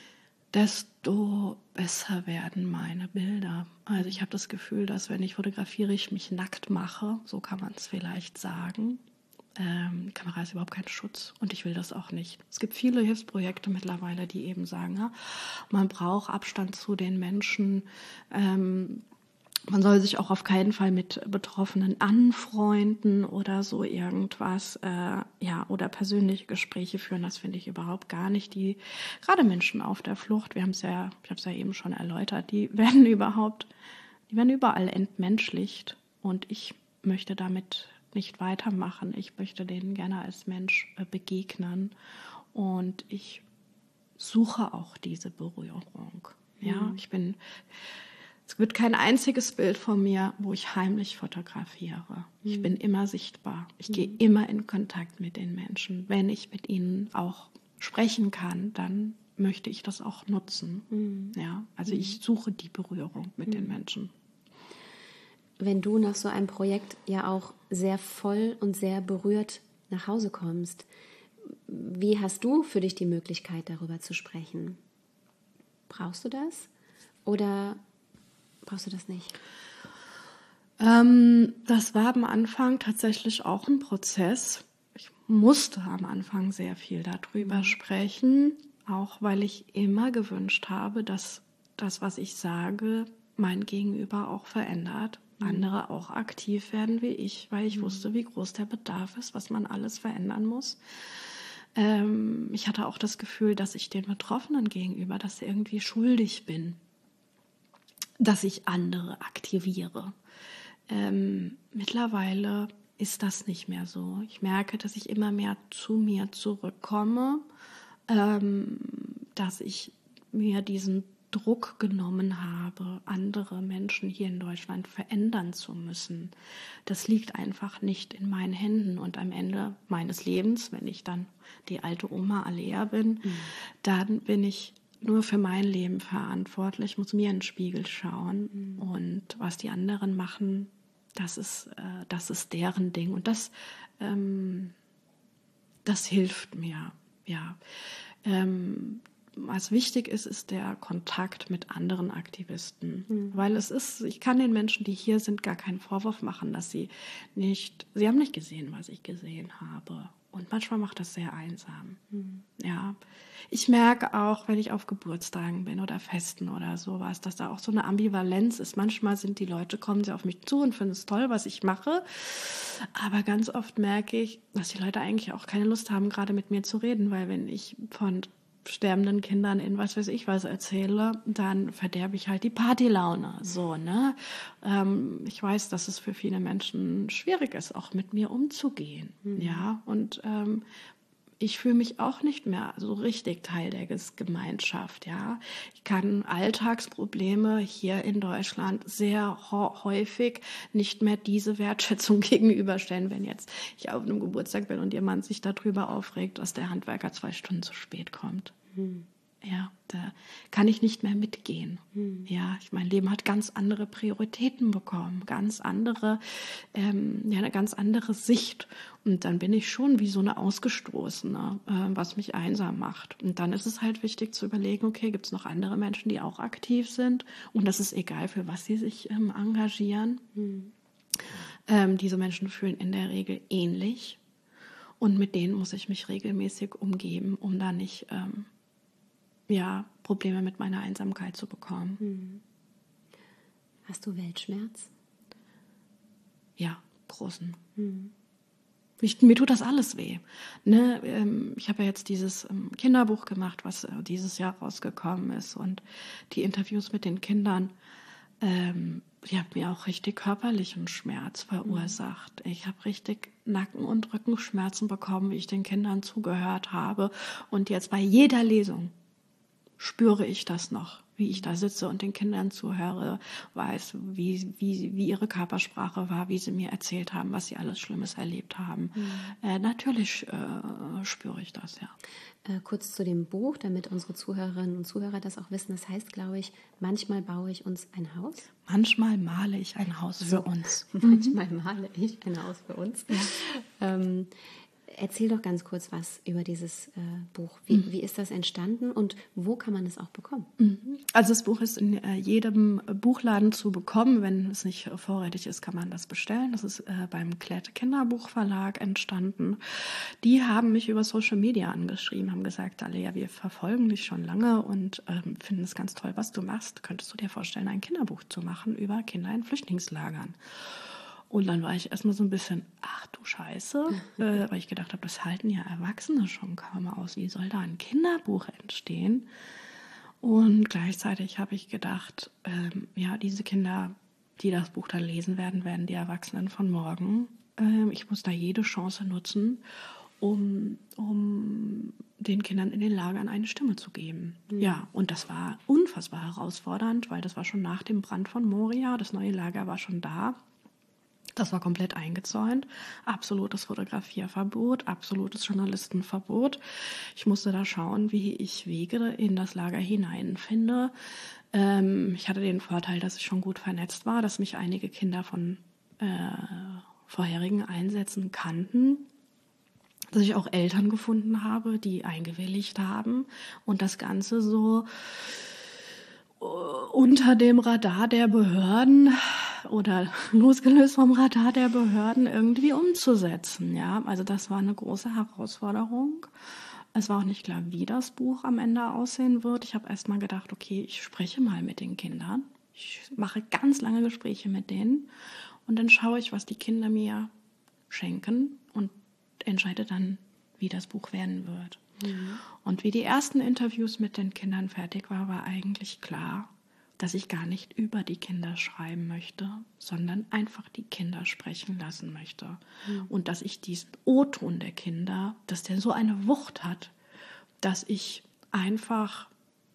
desto besser werden meine Bilder. Also ich habe das Gefühl, dass wenn ich fotografiere, ich mich nackt mache, so kann man es vielleicht sagen. Ähm, die Kamera ist überhaupt kein Schutz und ich will das auch nicht. Es gibt viele Hilfsprojekte mittlerweile, die eben sagen, ja, man braucht Abstand zu den Menschen, ähm, man soll sich auch auf keinen Fall mit Betroffenen anfreunden oder so irgendwas, äh, ja, oder persönliche Gespräche führen, das finde ich überhaupt gar nicht. Die, gerade Menschen auf der Flucht, wir haben es ja, ich habe es ja eben schon erläutert, die werden überhaupt, die werden überall entmenschlicht und ich möchte damit nicht weitermachen. Ich möchte denen gerne als Mensch äh, begegnen und ich suche auch diese Berührung. Ja, mhm. ich bin Es wird kein einziges Bild von mir, wo ich heimlich fotografiere. Ich mhm. bin immer sichtbar. Ich mhm. gehe immer in Kontakt mit den Menschen. Wenn ich mit ihnen auch sprechen kann, dann möchte ich das auch nutzen. Mhm. Ja, also mhm. ich suche die Berührung mit mhm. den Menschen. Wenn du nach so einem Projekt ja auch sehr voll und sehr berührt nach Hause kommst, wie hast du für dich die Möglichkeit, darüber zu sprechen? Brauchst du das? Oder brauchst du das nicht? Ähm, das war am Anfang tatsächlich auch ein Prozess. Ich musste am Anfang sehr viel darüber sprechen, auch weil ich immer gewünscht habe, dass das, was ich sage, mein Gegenüber auch verändert. Mhm. Andere auch aktiv werden wie ich, weil ich mhm. wusste, wie groß der Bedarf ist, was man alles verändern muss. Ähm, ich hatte auch das Gefühl, dass ich den Betroffenen gegenüber das irgendwie schuldig bin, dass ich andere aktiviere. Ähm, mittlerweile ist das nicht mehr so. Ich merke, dass ich immer mehr zu mir zurückkomme, ähm, dass ich mir diesen Druck genommen habe, andere Menschen hier in Deutschland verändern zu müssen. Das liegt einfach nicht in meinen Händen. Und am Ende meines Lebens, wenn ich dann die alte Oma Alea bin, mhm. dann bin ich nur für mein Leben verantwortlich, muss mir in den Spiegel schauen. Mhm. Und was die anderen machen, das ist, äh, das ist deren Ding. Und das, ähm, das hilft mir, ja. Ähm, was wichtig ist, ist der Kontakt mit anderen Aktivisten. Mhm. Weil es ist, ich kann den Menschen, die hier sind, gar keinen Vorwurf machen, dass sie nicht, sie haben nicht gesehen, was ich gesehen habe. Und manchmal macht das sehr einsam. Mhm. Ja. Ich merke auch, wenn ich auf Geburtstagen bin oder Festen oder sowas, dass da auch so eine Ambivalenz ist. Manchmal sind die Leute, kommen sie auf mich zu und finden es toll, was ich mache. Aber ganz oft merke ich, dass die Leute eigentlich auch keine Lust haben, gerade mit mir zu reden. Weil wenn ich von sterbenden Kindern in was weiß ich was erzähle, dann verderbe ich halt die Partylaune. So, ne? Ähm, ich weiß, dass es für viele Menschen schwierig ist, auch mit mir umzugehen. Mhm. Ja, und ähm, ich fühle mich auch nicht mehr so richtig Teil der Gemeinschaft. Ja, ich kann Alltagsprobleme hier in Deutschland sehr häufig nicht mehr diese Wertschätzung gegenüberstellen, wenn jetzt ich auf einem Geburtstag bin und jemand sich darüber aufregt, dass der Handwerker zwei Stunden zu spät kommt. Hm. Ja, da kann ich nicht mehr mitgehen. Hm. Ja, ich, mein Leben hat ganz andere Prioritäten bekommen, ganz andere, ähm, ja, eine ganz andere Sicht. Und dann bin ich schon wie so eine Ausgestoßene, äh, was mich einsam macht. Und dann ist es halt wichtig zu überlegen, okay, gibt es noch andere Menschen, die auch aktiv sind? Und das ist egal, für was sie sich ähm, engagieren. Hm. Ähm, diese Menschen fühlen in der Regel ähnlich. Und mit denen muss ich mich regelmäßig umgeben, um da nicht ähm, ja, Probleme mit meiner Einsamkeit zu bekommen. Hm. Hast du Weltschmerz? Ja, großen. Hm. Ich, mir tut das alles weh. Ne? Ähm, ich habe ja jetzt dieses ähm, Kinderbuch gemacht, was äh, dieses Jahr rausgekommen ist. Und die Interviews mit den Kindern, ähm, die haben mir auch richtig körperlichen Schmerz verursacht. Mhm. Ich habe richtig Nacken- und Rückenschmerzen bekommen, wie ich den Kindern zugehört habe. Und jetzt bei jeder Lesung spüre ich das noch, wie ich da sitze und den Kindern zuhöre, weiß, wie, wie, wie ihre Körpersprache war, wie sie mir erzählt haben, was sie alles Schlimmes erlebt haben. Mhm. Äh, natürlich äh, spüre ich das, ja. Äh, kurz zu dem Buch, damit unsere Zuhörerinnen und Zuhörer das auch wissen. Das heißt, glaube ich, manchmal baue ich uns ein Haus. Manchmal male ich ein Haus für uns. Manchmal male ich ein Haus für uns. Ja. Ähm, erzähl doch ganz kurz was über dieses äh, Buch. Wie, Mhm. wie ist das entstanden und wo kann man es auch bekommen? Also das Buch ist in äh, jedem Buchladen zu bekommen. Wenn es nicht äh, vorrätig ist, kann man das bestellen. Das ist äh, beim Klette Kinderbuchverlag entstanden. Die haben mich über Social Media angeschrieben, haben gesagt, Alea, wir verfolgen dich schon lange und ähm, finden es ganz toll, was du machst. Könntest du dir vorstellen, ein Kinderbuch zu machen über Kinder in Flüchtlingslagern? Und dann war ich erstmal so ein bisschen, ach du Scheiße, äh, weil ich gedacht habe, das halten ja Erwachsene schon kaum aus. Wie soll da ein Kinderbuch entstehen? Und gleichzeitig habe ich gedacht, ähm, ja, diese Kinder, die das Buch dann lesen werden, werden die Erwachsenen von morgen. Ähm, ich muss da jede Chance nutzen, um, um den Kindern in den Lagern eine Stimme zu geben. Mhm. Ja, und das war unfassbar herausfordernd, weil das war schon nach dem Brand von Moria. Das neue Lager war schon da. Das war komplett eingezäunt. Absolutes Fotografierverbot, absolutes Journalistenverbot. Ich musste da schauen, wie ich Wege in das Lager hineinfinde. Ähm, ich hatte den Vorteil, dass ich schon gut vernetzt war, dass mich einige Kinder von äh, vorherigen Einsätzen kannten. Dass ich auch Eltern gefunden habe, die eingewilligt haben. Und das Ganze so unter dem Radar der Behörden oder losgelöst vom Radar der Behörden irgendwie umzusetzen. Ja, also das war eine große Herausforderung. Es war auch nicht klar, wie das Buch am Ende aussehen wird. Ich habe erst mal gedacht, okay, ich spreche mal mit den Kindern. Ich mache ganz lange Gespräche mit denen und dann schaue ich, was die Kinder mir schenken und entscheide dann, wie das Buch werden wird. Mhm. Und wie die ersten Interviews mit den Kindern fertig war, war eigentlich klar, dass ich gar nicht über die Kinder schreiben möchte, sondern einfach die Kinder sprechen lassen möchte. Mhm. Und dass ich diesen O-Ton der Kinder, dass der so eine Wucht hat, dass ich einfach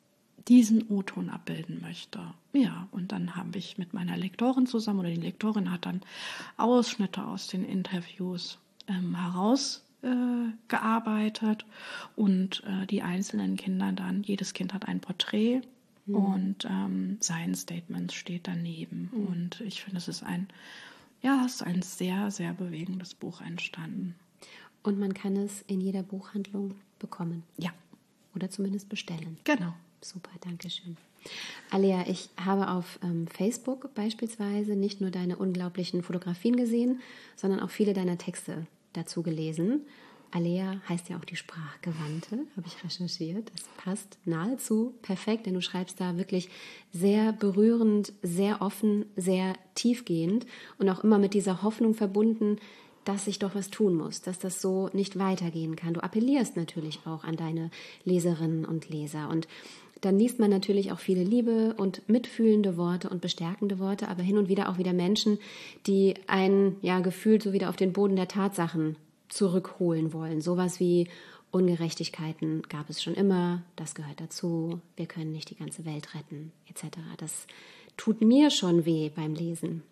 diesen O-Ton abbilden möchte. Ja, und dann habe ich mit meiner Lektorin zusammen, oder die Lektorin hat dann Ausschnitte aus den Interviews ähm, heraus Äh, gearbeitet und äh, die einzelnen Kinder dann, jedes Kind hat ein Porträt mhm. und ähm, sein Statement steht daneben. Mhm. Und ich finde, es ist ein, ja, es ist ein sehr, sehr bewegendes Buch entstanden. Und man kann es in jeder Buchhandlung bekommen? Ja. Oder zumindest bestellen? Genau. Super, danke schön. Alea, ich habe auf ähm, Facebook beispielsweise nicht nur deine unglaublichen Fotografien gesehen, sondern auch viele deiner Texte dazu gelesen. Alea heißt ja auch die Sprachgewandte, habe ich recherchiert. Das passt nahezu perfekt, denn du schreibst da wirklich sehr berührend, sehr offen, sehr tiefgehend und auch immer mit dieser Hoffnung verbunden, dass sich doch was tun muss, dass das so nicht weitergehen kann. Du appellierst natürlich auch an deine Leserinnen und Leser und dann liest man natürlich auch viele liebe und mitfühlende Worte und bestärkende Worte, aber hin und wieder auch wieder Menschen, die einen ja gefühlt so wieder auf den Boden der Tatsachen zurückholen wollen. Sowas wie Ungerechtigkeiten gab es schon immer, das gehört dazu, wir können nicht die ganze Welt retten, et cetera. Das tut mir schon weh beim Lesen.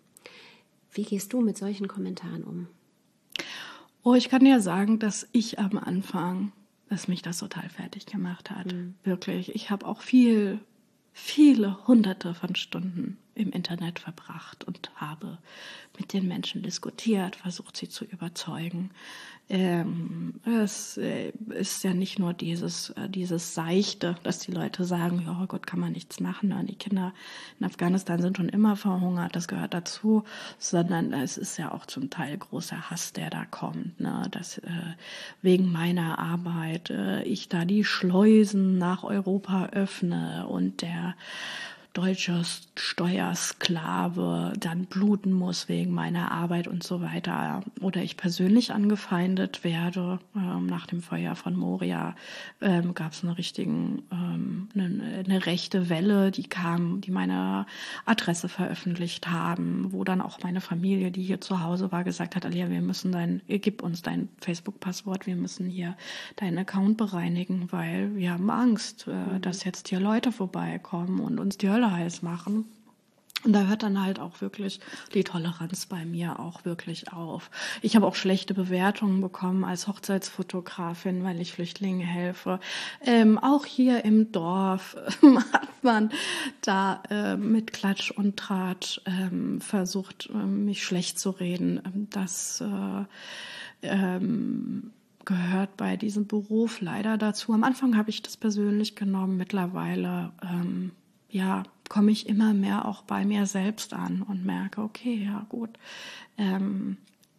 Wie gehst du mit solchen Kommentaren um? Oh, ich kann dir sagen, dass ich am Anfang, dass mich das total fertig gemacht hat. Mhm. Wirklich. Ich habe auch viel, viele hunderte von Stunden im Internet verbracht und habe mit den Menschen diskutiert, versucht sie zu überzeugen. Ähm, es äh, ist ja nicht nur dieses, äh, dieses Seichte, dass die Leute sagen, ja, oh Gott, kann man nichts machen. Die Kinder in Afghanistan sind schon immer verhungert, das gehört dazu, sondern es ist ja auch zum Teil großer Hass, der da kommt, ne? Dass äh, wegen meiner Arbeit äh, ich da die Schleusen nach Europa öffne und der deutsche Steuersklave dann bluten muss wegen meiner Arbeit und so weiter. Oder ich persönlich angefeindet werde. Ähm, nach dem Feuer von Moria ähm, gab es eine richtigen, ähm, eine, eine rechte Welle, die kam, die meine Adresse veröffentlicht haben, wo dann auch meine Familie, die hier zu Hause war, gesagt hat, Alea, wir müssen dein, gib uns dein Facebook-Passwort, wir müssen hier deinen Account bereinigen, weil wir haben Angst, äh, mhm. dass jetzt hier Leute vorbeikommen und uns die Hölle heiß machen. Und da hört dann halt auch wirklich die Toleranz bei mir auch wirklich auf. Ich habe auch schlechte Bewertungen bekommen als Hochzeitsfotografin, weil ich Flüchtlingen helfe. Ähm, auch hier im Dorf hat man da äh, mit Klatsch und Tratsch ähm, versucht, äh, mich schlecht zu reden. Das äh, ähm, gehört bei diesem Beruf leider dazu. Am Anfang habe ich das persönlich genommen, mittlerweile ähm, ja, komme ich immer mehr auch bei mir selbst an und merke, okay, ja gut, ähm,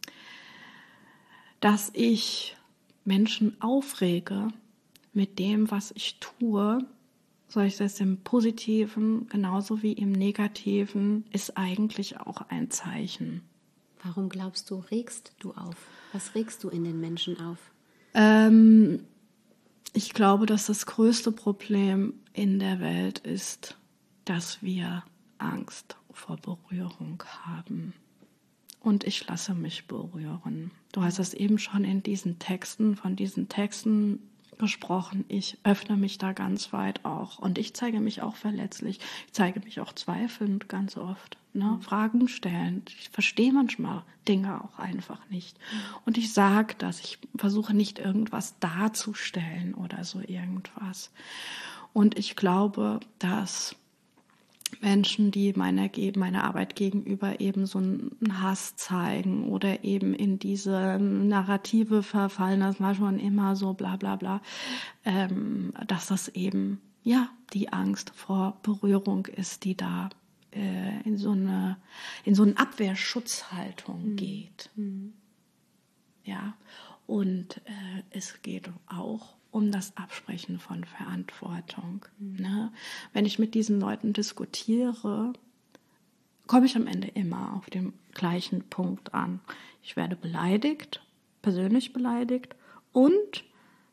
dass ich Menschen aufrege mit dem, was ich tue, sei es im Positiven genauso wie im Negativen, ist eigentlich auch ein Zeichen. Warum glaubst du, regst du auf? Was regst du in den Menschen auf? Ähm, ich glaube, dass das größte Problem in der Welt ist, dass wir Angst vor Berührung haben. Und ich lasse mich berühren. Du hast es eben schon in diesen Texten, von diesen Texten gesprochen. Ich öffne mich da ganz weit auch. Und ich zeige mich auch verletzlich. Ich zeige mich auch zweifelnd ganz oft. Ne? Fragen stellen. Ich verstehe manchmal Dinge auch einfach nicht. Und ich sage das. Ich versuche nicht irgendwas darzustellen oder so irgendwas. Und ich glaube, dass Menschen, die meiner, meiner Arbeit gegenüber eben so einen Hass zeigen oder eben in diese Narrative verfallen, das war schon immer so bla bla bla, ähm, dass das eben ja die Angst vor Berührung ist, die da äh, in so eine in so eine Abwehrschutzhaltung mhm. geht. Mhm. Ja, und äh, es geht auch um das Absprechen von Verantwortung. Mhm. Ne? Wenn ich mit diesen Leuten diskutiere, komme ich am Ende immer auf dem gleichen Punkt an. Ich werde beleidigt, persönlich beleidigt und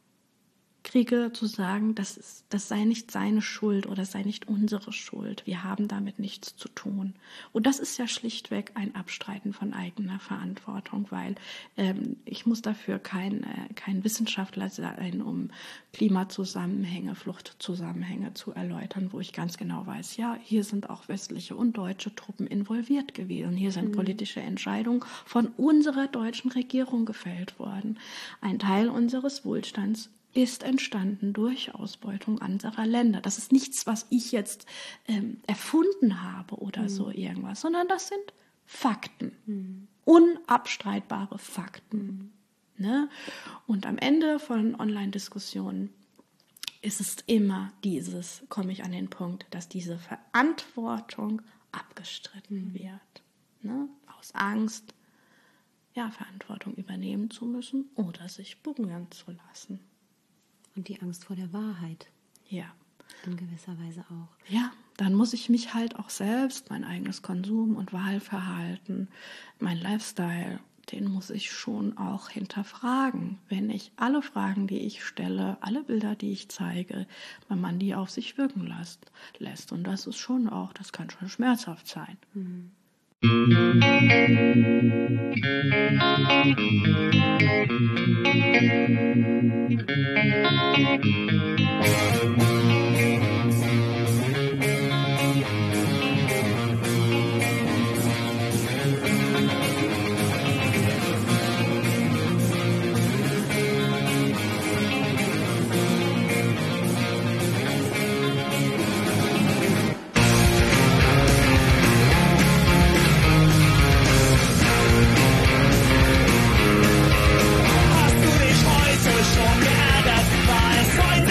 kriege zu sagen, das, ist, das sei nicht seine Schuld oder sei nicht unsere Schuld. Wir haben damit nichts zu tun. Und das ist ja schlichtweg ein Abstreiten von eigener Verantwortung, weil ähm, ich muss dafür kein, äh, kein Wissenschaftler sein, um Klimazusammenhänge, Fluchtzusammenhänge zu erläutern, wo ich ganz genau weiß, ja, hier sind auch westliche und deutsche Truppen involviert gewesen. Hier sind mhm. politische Entscheidungen von unserer deutschen Regierung gefällt worden. Ein Teil unseres Wohlstands ist entstanden durch Ausbeutung anderer Länder. Das ist nichts, was ich jetzt ähm, erfunden habe oder mhm. so irgendwas, sondern das sind Fakten, mhm. unabstreitbare Fakten. Mhm. Ne? Und am Ende von Online-Diskussionen ist es immer dieses, komme ich an den Punkt, dass diese Verantwortung abgestritten mhm. wird. Ne? Aus Angst, ja, Verantwortung übernehmen zu müssen oder sich berühren zu lassen. Und die Angst vor der Wahrheit. Ja. In gewisser Weise auch. Ja, dann muss ich mich halt auch selbst, mein eigenes Konsum- und Wahlverhalten, mein Lifestyle, den muss ich schon auch hinterfragen. Wenn ich alle Fragen, die ich stelle, alle Bilder, die ich zeige, wenn man die auf sich wirken lässt. lässt. Und das ist schon auch, das kann schon schmerzhaft sein. Mhm. Schon geärgert, war es heute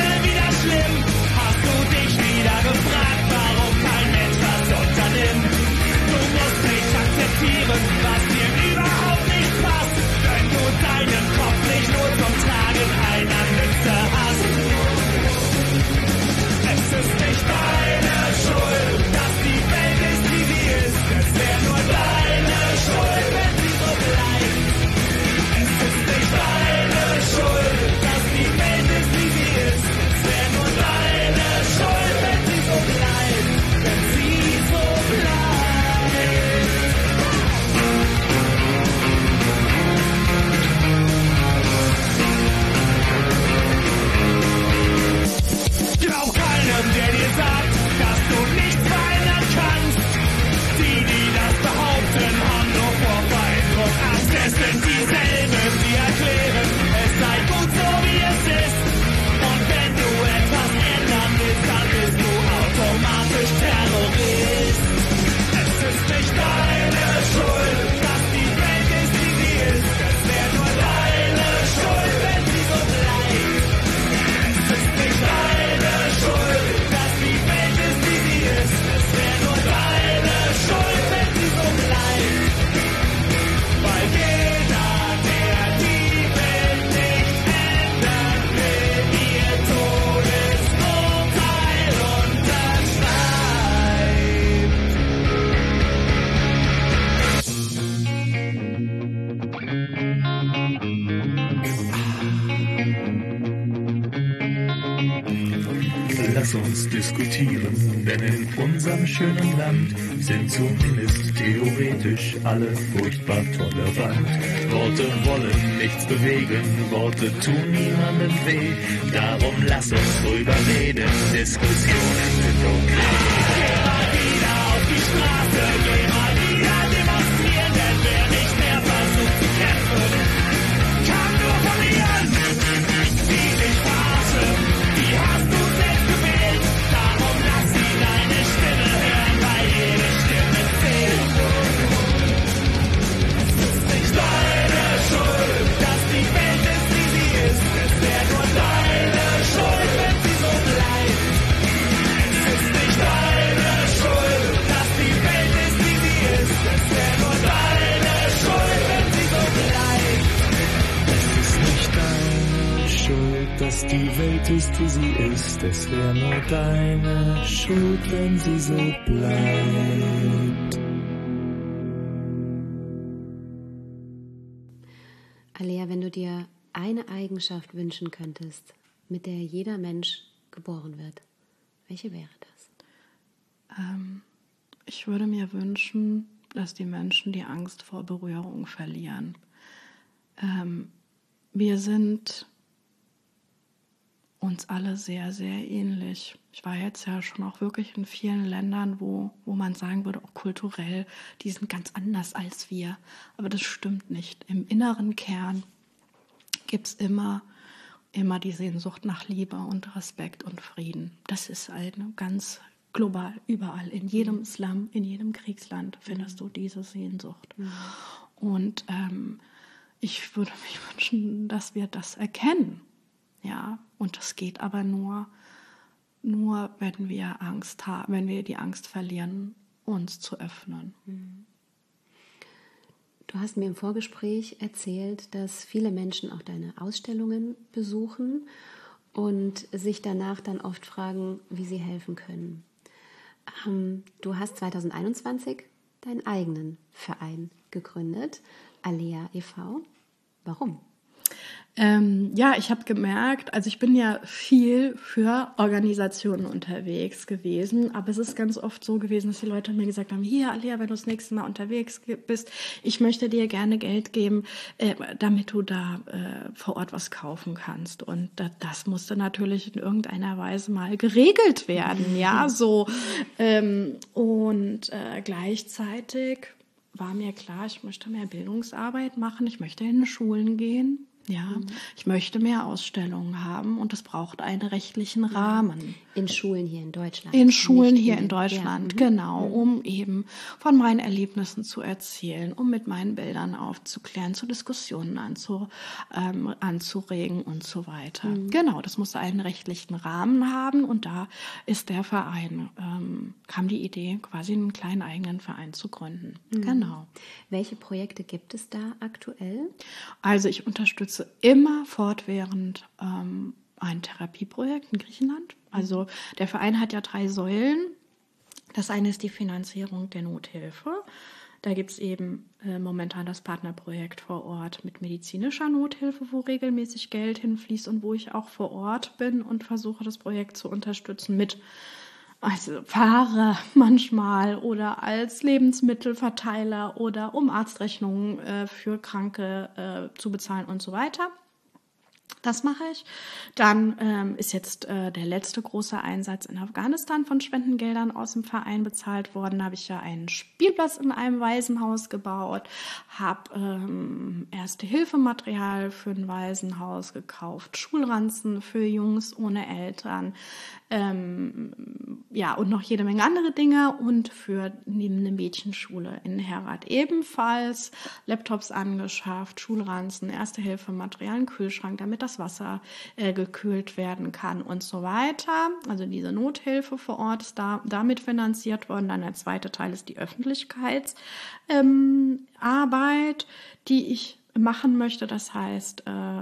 lass uns diskutieren, denn in unserem schönen Land sind zumindest theoretisch alle furchtbar tolerant. Worte wollen nichts bewegen, Worte tun niemandem weh, darum lass uns drüber reden, Diskussionen sind okay. Geh mal wieder auf die Straße, geh mal wieder demonstrieren, denn wer nicht mehr versucht zu kämpfen, kann nur verlieren. Die dich verarschen, die hast du selbst gewählt, darum lass sie deine Stimme hören, weil jede Stimme zählt. Es ist nicht deine Schuld, dass die Welt ist, wie sie ist, es wäre nur deine Schuld, wenn sie so bleibt. Es ist nicht deine Schuld, dass die Welt ist, wie sie ist, es wäre nur deine Schuld, wenn sie so bleibt. Es ist nicht deine Schuld, dass die Welt ist, wie sie ist, es wäre nur deine Schuld, wenn sie so bleibt. Alea, wenn du dir eine Eigenschaft wünschen könntest, mit der jeder Mensch geboren wird, welche wäre das? Ähm, ich würde mir wünschen, dass die Menschen die Angst vor Berührung verlieren. Ähm, wir sind uns alle sehr, sehr ähnlich. Ich war jetzt ja schon auch wirklich in vielen Ländern, wo, wo man sagen würde, auch kulturell, die sind ganz anders als wir. Aber das stimmt nicht. Im inneren Kern gibt es immer, immer die Sehnsucht nach Liebe und Respekt und Frieden. Das ist eine ganz global, überall. In jedem Slum, in jedem Kriegsland findest du diese Sehnsucht. Mhm. Und ähm, ich würde mich wünschen, dass wir das erkennen. Ja, und das geht aber nur, nur wenn wir Angst haben, wenn wir die Angst verlieren, uns zu öffnen. Du hast mir im Vorgespräch erzählt, dass viele Menschen auch deine Ausstellungen besuchen und sich danach dann oft fragen, wie sie helfen können. Ähm, du hast zwanzig einundzwanzig deinen eigenen Verein gegründet, Alea e V Warum? Ähm, ja, ich habe gemerkt, also ich bin ja viel für Organisationen unterwegs gewesen, aber es ist ganz oft so gewesen, dass die Leute mir gesagt haben, hier, Alea, wenn du das nächste Mal unterwegs bist, ich möchte dir gerne Geld geben, äh, damit du da äh, vor Ort was kaufen kannst. Und das, das musste natürlich in irgendeiner Weise mal geregelt werden, ja, so. Ähm, und äh, gleichzeitig war mir klar, ich möchte mehr Bildungsarbeit machen, ich möchte in Schulen gehen. Ja, mhm. Ich möchte mehr Ausstellungen haben und es braucht einen rechtlichen Rahmen. In Schulen hier in Deutschland? In Schulen Nicht hier in, in Deutschland, ja. Genau, um eben von meinen Erlebnissen zu erzählen, um mit meinen Bildern aufzuklären, zu Diskussionen anzu, ähm, anzuregen und so weiter. Mhm. Genau, das muss einen rechtlichen Rahmen haben und da ist der Verein, ähm, kam die Idee, quasi einen kleinen eigenen Verein zu gründen. Mhm. Genau. Welche Projekte gibt es da aktuell? Also ich unterstütze immer fortwährend ähm, ein Therapieprojekt in Griechenland. Also der Verein hat ja drei Säulen. Das eine ist die Finanzierung der Nothilfe. Da gibt es eben äh, momentan das Partnerprojekt vor Ort mit medizinischer Nothilfe, wo regelmäßig Geld hinfließt und wo ich auch vor Ort bin und versuche, das Projekt zu unterstützen mit Also Fahrer manchmal oder als Lebensmittelverteiler oder um Arztrechnungen äh, für Kranke äh, zu bezahlen und so weiter. Das mache ich. Dann ähm, ist jetzt äh, der letzte große Einsatz in Afghanistan von Spendengeldern aus dem Verein bezahlt worden. Da habe ich ja einen Spielplatz in einem Waisenhaus gebaut, habe ähm, Erste-Hilfe-Material für ein Waisenhaus gekauft, Schulranzen für Jungs ohne Eltern, ähm, ja, und noch jede Menge andere Dinge und für neben eine Mädchenschule in Herat ebenfalls Laptops angeschafft, Schulranzen, Erste-Hilfe-Material, einen Kühlschrank, damit das Wasser äh, gekühlt werden kann und so weiter. Also diese Nothilfe vor Ort ist da, damit finanziert worden. Dann der zweite Teil ist die Öffentlichkeitsarbeit, ähm, die ich machen möchte. Das heißt, äh,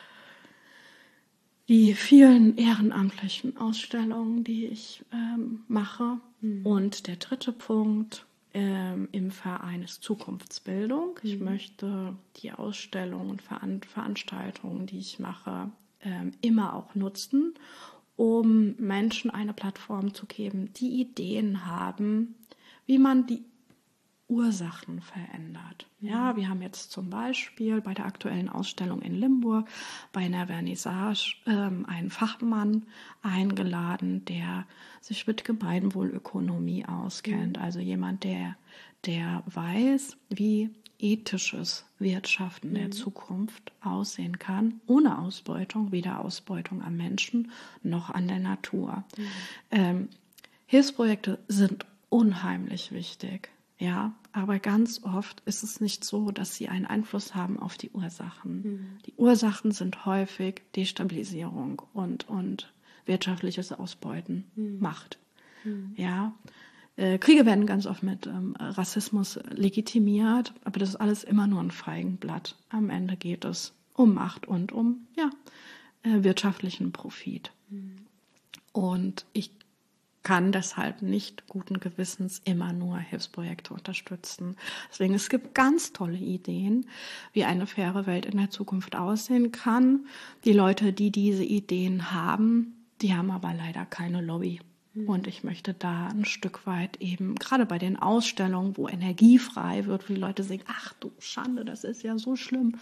die vielen ehrenamtlichen Ausstellungen, die ich ähm, mache. Mhm. Und der dritte Punkt ähm, im Verein ist Zukunftsbildung. Ich mhm. möchte die Ausstellungen und Veran- Veranstaltungen, die ich mache, ähm, immer auch nutzen, um Menschen eine Plattform zu geben, die Ideen haben, wie man die Ursachen verändert. Ja, wir haben jetzt zum Beispiel bei der aktuellen Ausstellung in Limburg bei einer Vernissage ähm, einen Fachmann eingeladen, der sich mit Gemeinwohlökonomie auskennt. Also jemand, der, der weiß, wie ethisches Wirtschaften mhm. der Zukunft aussehen kann, ohne Ausbeutung, weder Ausbeutung am Menschen noch an der Natur. Mhm. Ähm, Hilfsprojekte sind unheimlich wichtig. Ja, aber ganz oft ist es nicht so, dass sie einen Einfluss haben auf die Ursachen. Mhm. Die Ursachen sind häufig Destabilisierung und, und wirtschaftliches Ausbeuten, mhm. Macht. Mhm. Ja, äh, Kriege werden ganz oft mit ähm, Rassismus legitimiert, aber das ist alles immer nur ein Feigenblatt. Am Ende geht es um Macht und um ja, äh, wirtschaftlichen Profit. Mhm. Und ich kann deshalb nicht guten Gewissens immer nur Hilfsprojekte unterstützen. Deswegen, es gibt ganz tolle Ideen, wie eine faire Welt in der Zukunft aussehen kann. Die Leute, die diese Ideen haben, die haben aber leider keine Lobby. Und ich möchte da ein Stück weit eben, gerade bei den Ausstellungen, wo Energie frei wird, wo die Leute sagen, ach du Schande, das ist ja so schlimm.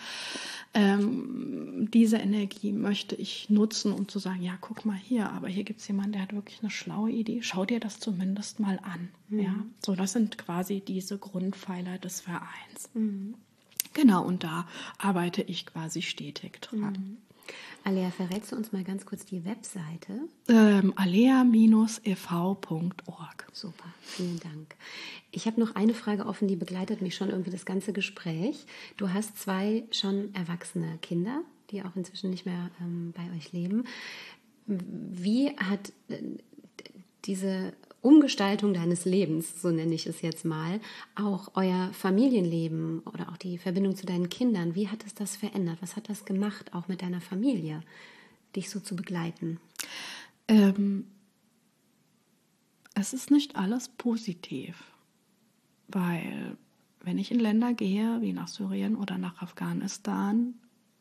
Ähm, diese Energie möchte ich nutzen, um zu sagen, ja, guck mal hier, aber hier gibt es jemanden, der hat wirklich eine schlaue Idee. Schau dir das zumindest mal an. Mhm. Ja, so, das sind quasi diese Grundpfeiler des Vereins. Mhm. Genau, und da arbeite ich quasi stetig dran. Mhm. Alea, verrätst du uns mal ganz kurz die Webseite? Ähm, alea Bindestrich e v Punkt org. Super, vielen Dank. Ich habe noch eine Frage offen, die begleitet mich schon irgendwie das ganze Gespräch. Du hast zwei schon erwachsene Kinder, die auch inzwischen nicht mehr ähm, bei euch leben. Wie hat äh, diese Umgestaltung deines Lebens, so nenne ich es jetzt mal, auch euer Familienleben oder auch die Verbindung zu deinen Kindern, wie hat es das verändert? Was hat das gemacht, auch mit deiner Familie, dich so zu begleiten? Ähm, es ist nicht alles positiv, weil wenn ich in Länder gehe, wie nach Syrien oder nach Afghanistan,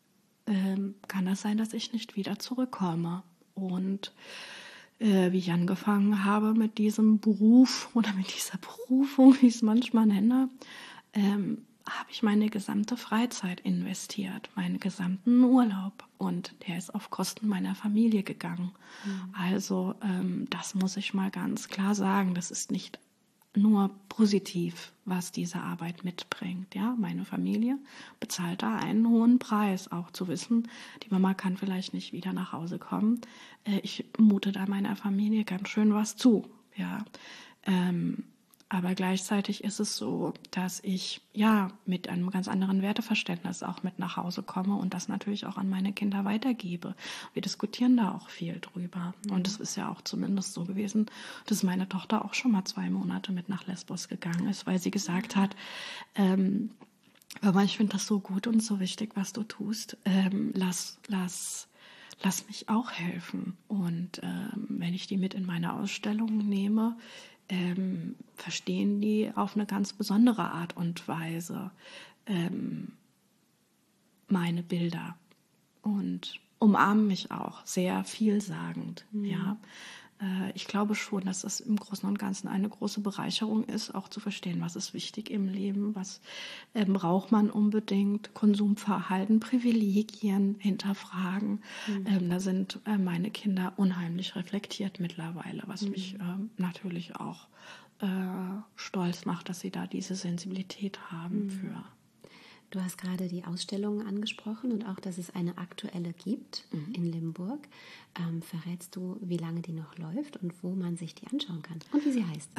ähm, kann es sein, dass ich nicht wieder zurückkomme. Und Äh, wie ich angefangen habe mit diesem Beruf oder mit dieser Berufung, wie ich es manchmal nenne, ähm, habe ich meine gesamte Freizeit investiert, meinen gesamten Urlaub. Und der ist auf Kosten meiner Familie gegangen. Mhm. Also ähm, das muss ich mal ganz klar sagen. Das ist nicht nur positiv, was diese Arbeit mitbringt. Ja, meine Familie bezahlt da einen hohen Preis, auch zu wissen, die Mama kann vielleicht nicht wieder nach Hause kommen. Äh, ich mute da meiner Familie ganz schön was zu. Ja, ähm, aber gleichzeitig ist es so, dass ich ja mit einem ganz anderen Werteverständnis auch mit nach Hause komme und das natürlich auch an meine Kinder weitergebe. Wir diskutieren da auch viel drüber. Mhm. Und es ist ja auch zumindest so gewesen, dass meine Tochter auch schon mal zwei Monate mit nach Lesbos gegangen ist, weil sie gesagt hat, ähm, Mama, ich finde das so gut und so wichtig, was du tust. Ähm, lass, lass, lass mich auch helfen. Und ähm, wenn ich die mit in meine Ausstellung nehme, Ähm, verstehen die auf eine ganz besondere Art und Weise ähm, meine Bilder und umarmen mich auch sehr vielsagend. Mhm. Ja. Äh, ich glaube schon, dass es im Großen und Ganzen eine große Bereicherung ist, auch zu verstehen, was ist wichtig im Leben, was äh, braucht man unbedingt, Konsumverhalten, Privilegien hinterfragen. Mhm. Ähm, da sind äh, meine Kinder unheimlich reflektiert mittlerweile, was mhm. mich äh, natürlich auch äh, stolz macht, dass sie da diese Sensibilität haben mhm. für. Du hast gerade die Ausstellungen angesprochen und auch, dass es eine aktuelle gibt mhm. in Limburg. Ähm, verrätst du, wie lange die noch läuft und wo man sich die anschauen kann und wie sie heißt?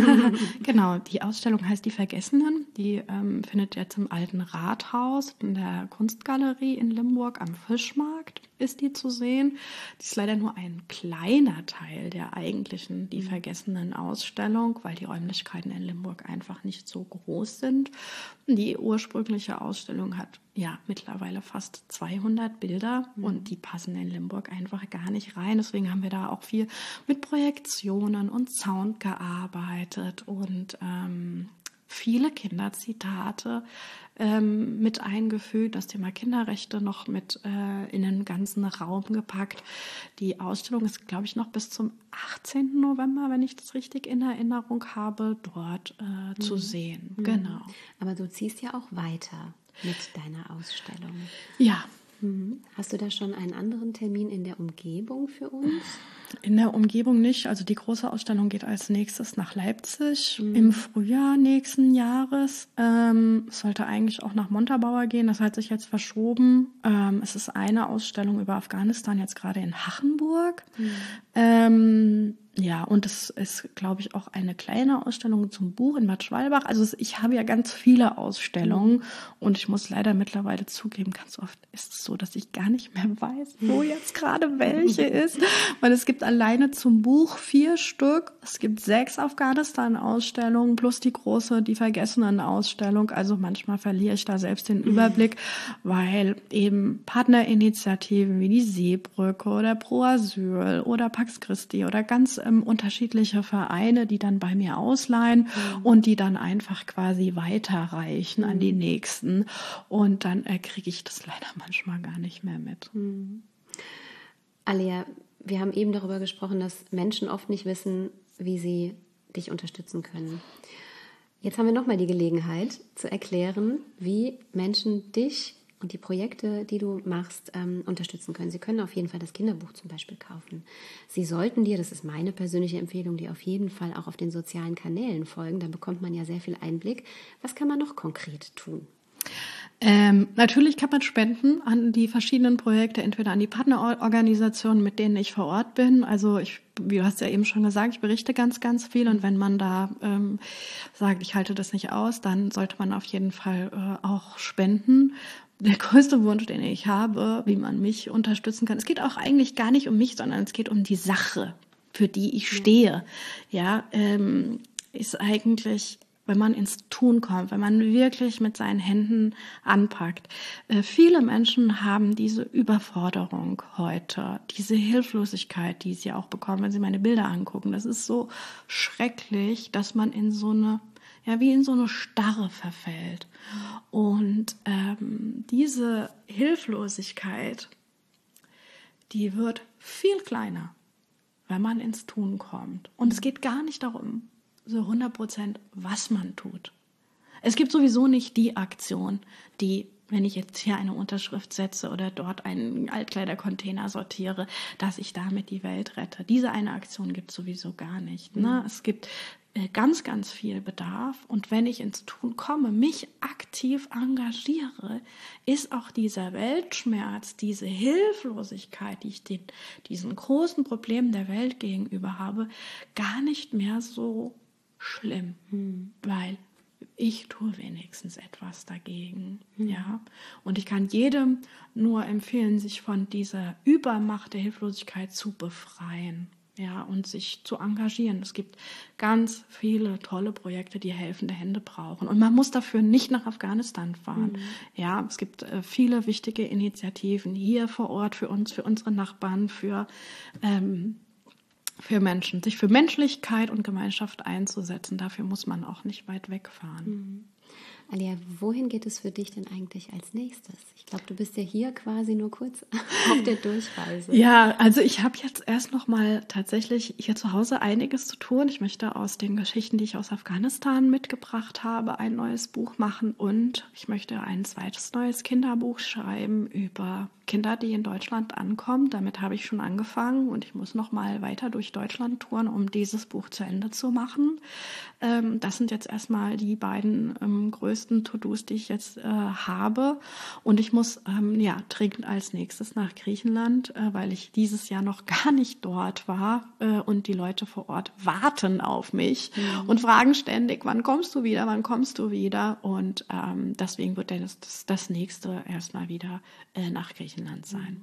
Genau, die Ausstellung heißt Die Vergessenen. Die ähm, findet jetzt im Alten Rathaus in der Kunstgalerie in Limburg am Fischmarkt ist die zu sehen. Die ist leider nur ein kleiner Teil der eigentlichen Die Vergessenen Ausstellung, weil die Räumlichkeiten in Limburg einfach nicht so groß sind. Die ursprüngliche Ausstellung hat ja mittlerweile fast zweihundert Bilder mhm. und die passen in Limburg einfach gar nicht rein. Deswegen haben wir da auch viel mit Projektionen und Sound gearbeitet und ähm, viele Kinderzitate ähm, mit eingefügt, das Thema Kinderrechte noch mit äh, in den ganzen Raum gepackt. Die Ausstellung ist, glaube ich, noch bis zum achtzehnten November, wenn ich das richtig in Erinnerung habe, dort äh, mhm. zu sehen. Mhm. Genau. Aber du ziehst ja auch weiter mit deiner Ausstellung. Ja. Mhm. Hast du da schon einen anderen Termin in der Umgebung für uns? In der Umgebung nicht. Also die große Ausstellung geht als nächstes nach Leipzig mhm. im Frühjahr nächsten Jahres. Ähm, es sollte eigentlich auch nach Montabaur gehen. Das hat sich jetzt verschoben. Ähm, es ist eine Ausstellung über Afghanistan jetzt gerade in Hachenburg. Mhm. Ähm, ja, und es ist, glaube ich, auch eine kleine Ausstellung zum Buch in Bad Schwalbach. Also es, ich habe ja ganz viele Ausstellungen mhm. und ich muss leider mittlerweile zugeben, ganz oft ist es so, dass ich gar nicht mehr weiß, wo jetzt gerade welche ist. Weil es gibt alleine zum Buch vier Stück. Es gibt sechs Afghanistan-Ausstellungen plus die große, die Vergessenen-Ausstellung. Also manchmal verliere ich da selbst den Überblick, weil eben Partnerinitiativen wie die Seebrücke oder Pro Asyl oder Pax Christi oder ganz ähm, unterschiedliche Vereine, die dann bei mir ausleihen mhm. und die dann einfach quasi weiterreichen mhm. an die Nächsten. Und dann äh, kriege ich das leider manchmal gar nicht mehr mit. Mhm. Alia, wir haben eben darüber gesprochen, dass Menschen oft nicht wissen, wie sie dich unterstützen können. Jetzt haben wir nochmal die Gelegenheit zu erklären, wie Menschen dich und die Projekte, die du machst, ähm, unterstützen können. Sie können auf jeden Fall das Kinderbuch zum Beispiel kaufen. Sie sollten dir, das ist meine persönliche Empfehlung, dir auf jeden Fall auch auf den sozialen Kanälen folgen. Da bekommt man ja sehr viel Einblick. Was kann man noch konkret tun? Ähm, natürlich kann man spenden an die verschiedenen Projekte, entweder an die Partnerorganisationen, mit denen ich vor Ort bin. Also ich, wie du hast ja eben schon gesagt, ich berichte ganz, ganz viel. Und wenn man da ähm, sagt, ich halte das nicht aus, dann sollte man auf jeden Fall äh, auch spenden. Der größte Wunsch, den ich habe, wie man mich unterstützen kann, es geht auch eigentlich gar nicht um mich, sondern es geht um die Sache, für die ich stehe. Ja, ähm, ist eigentlich, wenn man ins Tun kommt, wenn man wirklich mit seinen Händen anpackt. Äh, viele Menschen haben diese Überforderung heute, diese Hilflosigkeit, die sie auch bekommen, wenn sie meine Bilder angucken. Das ist so schrecklich, dass man in so eine, ja, wie in so eine Starre verfällt. Und ähm, diese Hilflosigkeit, die wird viel kleiner, wenn man ins Tun kommt. Und es geht gar nicht darum, so hundert Prozent, was man tut. Es gibt sowieso nicht die Aktion, die, wenn ich jetzt hier eine Unterschrift setze oder dort einen Altkleidercontainer sortiere, dass ich damit die Welt rette. Diese eine Aktion gibt es sowieso gar nicht. Ne? Es gibt äh, ganz, ganz viel Bedarf. Und wenn ich ins Tun komme, mich aktiv engagiere, ist auch dieser Weltschmerz, diese Hilflosigkeit, die ich den, diesen großen Problemen der Welt gegenüber habe, gar nicht mehr so schlimm, hm. weil ich tue wenigstens etwas dagegen. Hm. Ja? Und ich kann jedem nur empfehlen, sich von dieser Übermacht der Hilflosigkeit zu befreien, ja, und sich zu engagieren. Es gibt ganz viele tolle Projekte, die helfende Hände brauchen. Und man muss dafür nicht nach Afghanistan fahren. Hm. Ja, es gibt äh, viele wichtige Initiativen hier vor Ort für uns, für unsere Nachbarn, für ähm, für Menschen, sich für Menschlichkeit und Gemeinschaft einzusetzen. Dafür muss man auch nicht weit wegfahren. Mhm. Alia, wohin geht es für dich denn eigentlich als nächstes? Ich glaube, du bist ja hier quasi nur kurz auf der Durchreise. Ja, also ich habe jetzt erst noch mal tatsächlich hier zu Hause einiges zu tun. Ich möchte aus den Geschichten, die ich aus Afghanistan mitgebracht habe, ein neues Buch machen und ich möchte ein zweites neues Kinderbuch schreiben über Kinder, die in Deutschland ankommen. Damit habe ich schon angefangen und ich muss noch mal weiter durch Deutschland touren, um dieses Buch zu Ende zu machen. Ähm, das sind jetzt erstmal die beiden ähm, größten To-Dos, die ich jetzt äh, habe. Und ich muss ähm, ja dringend als nächstes nach Griechenland, äh, weil ich dieses Jahr noch gar nicht dort war äh, und die Leute vor Ort warten auf mich mhm. und fragen ständig, wann kommst du wieder, wann kommst du wieder? Und ähm, deswegen wird das, das, das nächste erstmal wieder äh, nach Griechenland sein.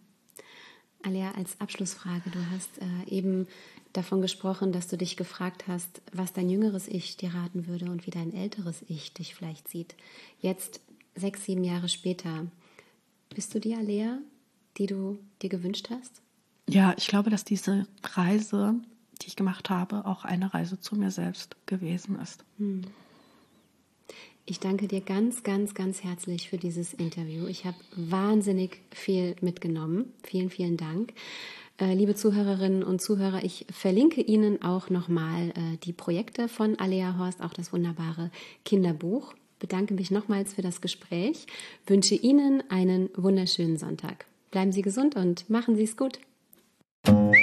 Alia, als Abschlussfrage, du hast äh, eben davon gesprochen, dass du dich gefragt hast, was dein jüngeres Ich dir raten würde und wie dein älteres Ich dich vielleicht sieht. Jetzt, sechs, sieben Jahre später, bist du die Alia, die du dir gewünscht hast? Ja, ich glaube, dass diese Reise, die ich gemacht habe, auch eine Reise zu mir selbst gewesen ist. Hm. Ich danke dir ganz, ganz, ganz herzlich für dieses Interview. Ich habe wahnsinnig viel mitgenommen. Vielen, vielen Dank. Äh, liebe Zuhörerinnen und Zuhörer, ich verlinke Ihnen auch nochmal äh, die Projekte von Alea Horst, auch das wunderbare Kinderbuch. Bedanke mich nochmals für das Gespräch, wünsche Ihnen einen wunderschönen Sonntag. Bleiben Sie gesund und machen Sie es gut.